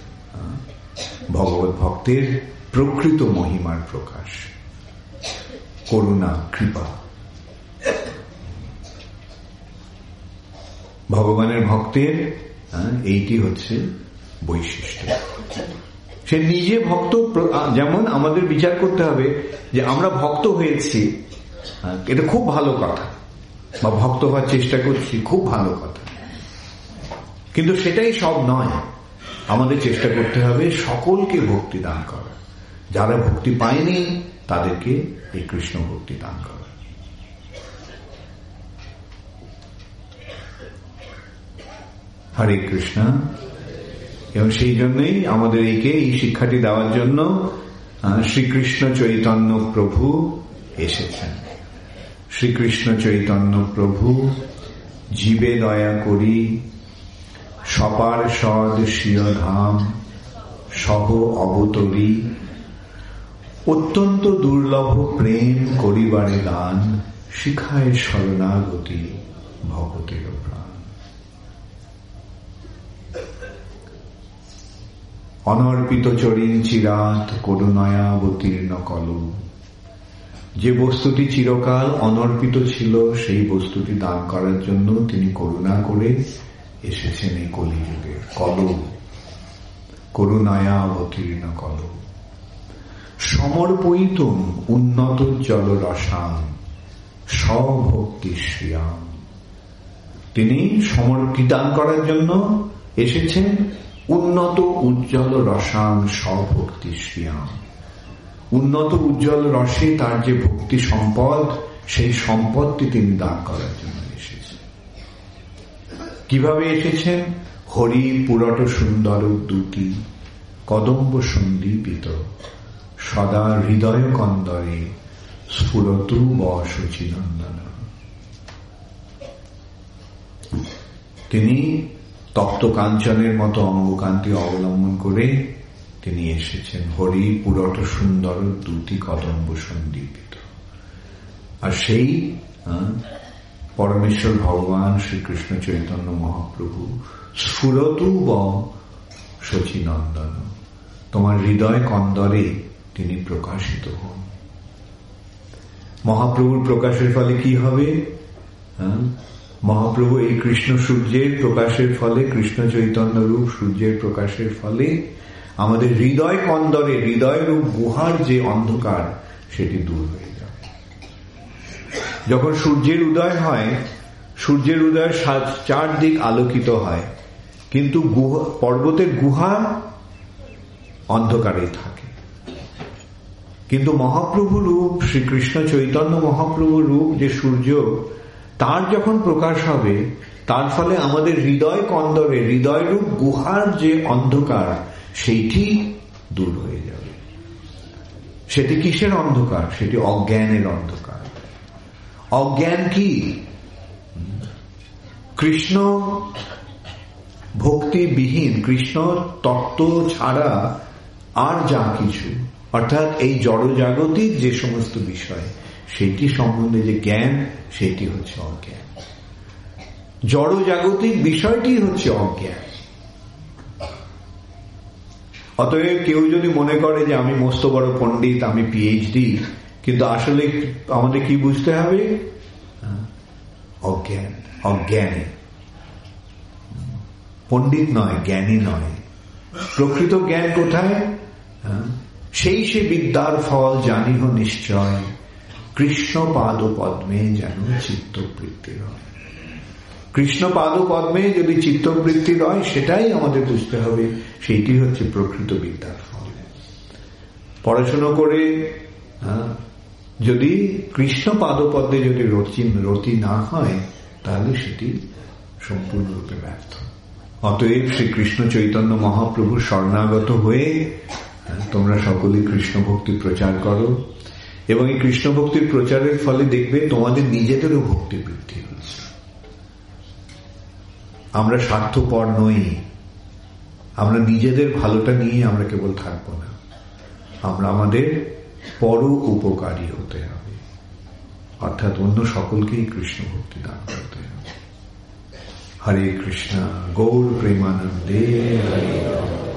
ভগবত ভক্তের প্রকৃত মহিমার প্রকাশ, করুণা, কৃপা। ভগবানের ভক্তের এইটি হচ্ছে বৈশিষ্ট্য। সে নিজে ভক্ত। যেমন আমাদের বিচার করতে হবে যে আমরা ভক্ত হয়েছি, এটা খুব ভালো কথা, বা ভক্ত হওয়ার চেষ্টা করছি, খুব ভালো কথা, কিন্তু সেটাই সব নয়। আমাদের চেষ্টা করতে হবে সকলকে ভক্তি দান করা, যারা ভক্তি পায়নি তাদেরকে এই কৃষ্ণ ভক্তি দান করা। হরে কৃষ্ণ। এবং সেই জন্যই আমাদের এইকে এই শিক্ষাটি দেওয়ার জন্য শ্রীকৃষ্ণ চৈতন্য প্রভু এসেছেন। শ্রীকৃষ্ণ চৈতন্য প্রভু জীবে দয়া করি সপার সদ স্বীয় ধাম সহ অবতরী, অত্যন্ত দুর্লভ প্রেম করিবারে দান, শিখায় শরণাগতি ভগতের প্রাণ। অনর্পিত চরিন চিরাত করুণায়াবতীর্ণ কলু, যে বস্তুটি চিরকাল অনর্পিত ছিল সেই বস্তুটি দান করার জন্য তিনি করুণা করে এসেছেন এই কলিযুগে। কলু, করুণায়া অবতীর্ণ কলু। সমর্পয়িতুম উন্নত জল রসাম স্বভক্তি শ্রিয়াম, তিনি সমর্পি দান করার জন্য এসেছেন উন্নত উজ্জ্বল রসাম স্বভক্তি শ্রিয়াম। উন্নত উজ্জ্বল রসে তার যে ভক্তি সম্পদ, সেই সম্পদটি তিনি দান করার জন্য এসেছেন। কিভাবে এসেছেন? হরি পুরট সুন্দর দুটি কদম্ব সন্দীপিত, সদা হৃদয় কন্দরে স্ফুরতু বশচিনন্দন। তিনি তপ্ত কাঞ্চনের মতো অঙ্গকান্তি অবলম্বন করে তিনি এসেছেন। হরি পুরট সুন্দর দুটি কদম্ব সন্দীপিত। আর সেই পরমেশ্বর ভগবান শ্রীকৃষ্ণ চৈতন্য মহাপ্রভু স্ফুরতু ব শচীনন্দন, তোমার হৃদয় কন্দরে তিনি প্রকাশিত হন। মহাপ্রভুর প্রকাশের ফলে কি হবে? মহাপ্রভু এই কৃষ্ণ সূর্যের প্রকাশের ফলে, কৃষ্ণ চৈতন্য রূপ সূর্যের প্রকাশের ফলে আমাদের হৃদয় কন্দরে, হৃদয় রূপ গুহার যে অন্ধকার সেটি দূর হয়ে যাবে। যখন সূর্যের উদয় হয়, সূর্যের উদয়ের চারদিক আলোকিত হয়, কিন্তু গুহা, পর্বতের গুহা অন্ধকারে থাকে। কিন্তু মহাপ্রভু রূপ শ্রীকৃষ্ণ চৈতন্য মহাপ্রভু রূপ যে সূর্য, তার যখন প্রকাশ হবে, তার ফলে আমাদের হৃদয় কন্দরে, হৃদয় রূপ গুহার যে অন্ধকার সেইটি দূর হয়ে যাবে। সেটি কিসের অন্ধকার? সেটি অজ্ঞানের অন্ধকার। অজ্ঞান কি? কৃষ্ণ ভক্তিবিহীন, কৃষ্ণ তত্ত্ব ছাড়া আর যা কিছু, অর্থাৎ এই জড়জাগতিক যে সমস্ত বিষয়, সেটি সম্বন্ধে যে জ্ঞান, সেটি হচ্ছে অজ্ঞান। জড়জাগতিক বিষয়টি হচ্ছে অজ্ঞান। অতএব কেউ যদি মনে করে যে আমি মস্ত বড় পণ্ডিত, আমি পিএইচডি, কিন্তু আসলে আমাদের কি বুঝতে হবে? অজ্ঞান, অজ্ঞানী। পণ্ডিত নয়, জ্ঞানী নয়। প্রকৃত জ্ঞান কোথায়? সেই সে বিদ্যার ফল জানিহ নিশ্চয়, কৃষ্ণ পাদ পদ্মে যেন চিত্তবৃত্তি রয়। কৃষ্ণ পাদ পদ্মে যদি চিত্তবৃত্তি রয়, সেটাই আমাদের বুঝতে হবে, সেইটি হচ্ছে প্রকৃত বিদ্যার ফল। পড়াশোনা করে যদি কৃষ্ণ পাদপদ্মে যদি রতি না হয়, তাহলে সেটি সম্পূর্ণরূপে ব্যর্থ। অতএব শ্রী কৃষ্ণ চৈতন্য মহাপ্রভুর শরণাগত হয়ে তোমরা সকলে কৃষ্ণ ভক্তি প্রচার করো, এবং এই কৃষ্ণ ভক্তির প্রচারের ফলে দেখবে তোমাদের নিজেদেরও ভক্তি বৃদ্ধি হচ্ছে। আমরা স্বার্থপর নই, আমরা নিজেদের ভালোটা নিয়ে আমরা কেবল থাকবো না, আমরা আমাদের পর উপকারী হতে হবে, অর্থাৎ অন্য সকলকেই কৃষ্ণ ভক্তি দান করতে হবে। হরে কৃষ্ণ, গৌর প্রেমানন্দে হরে রাম।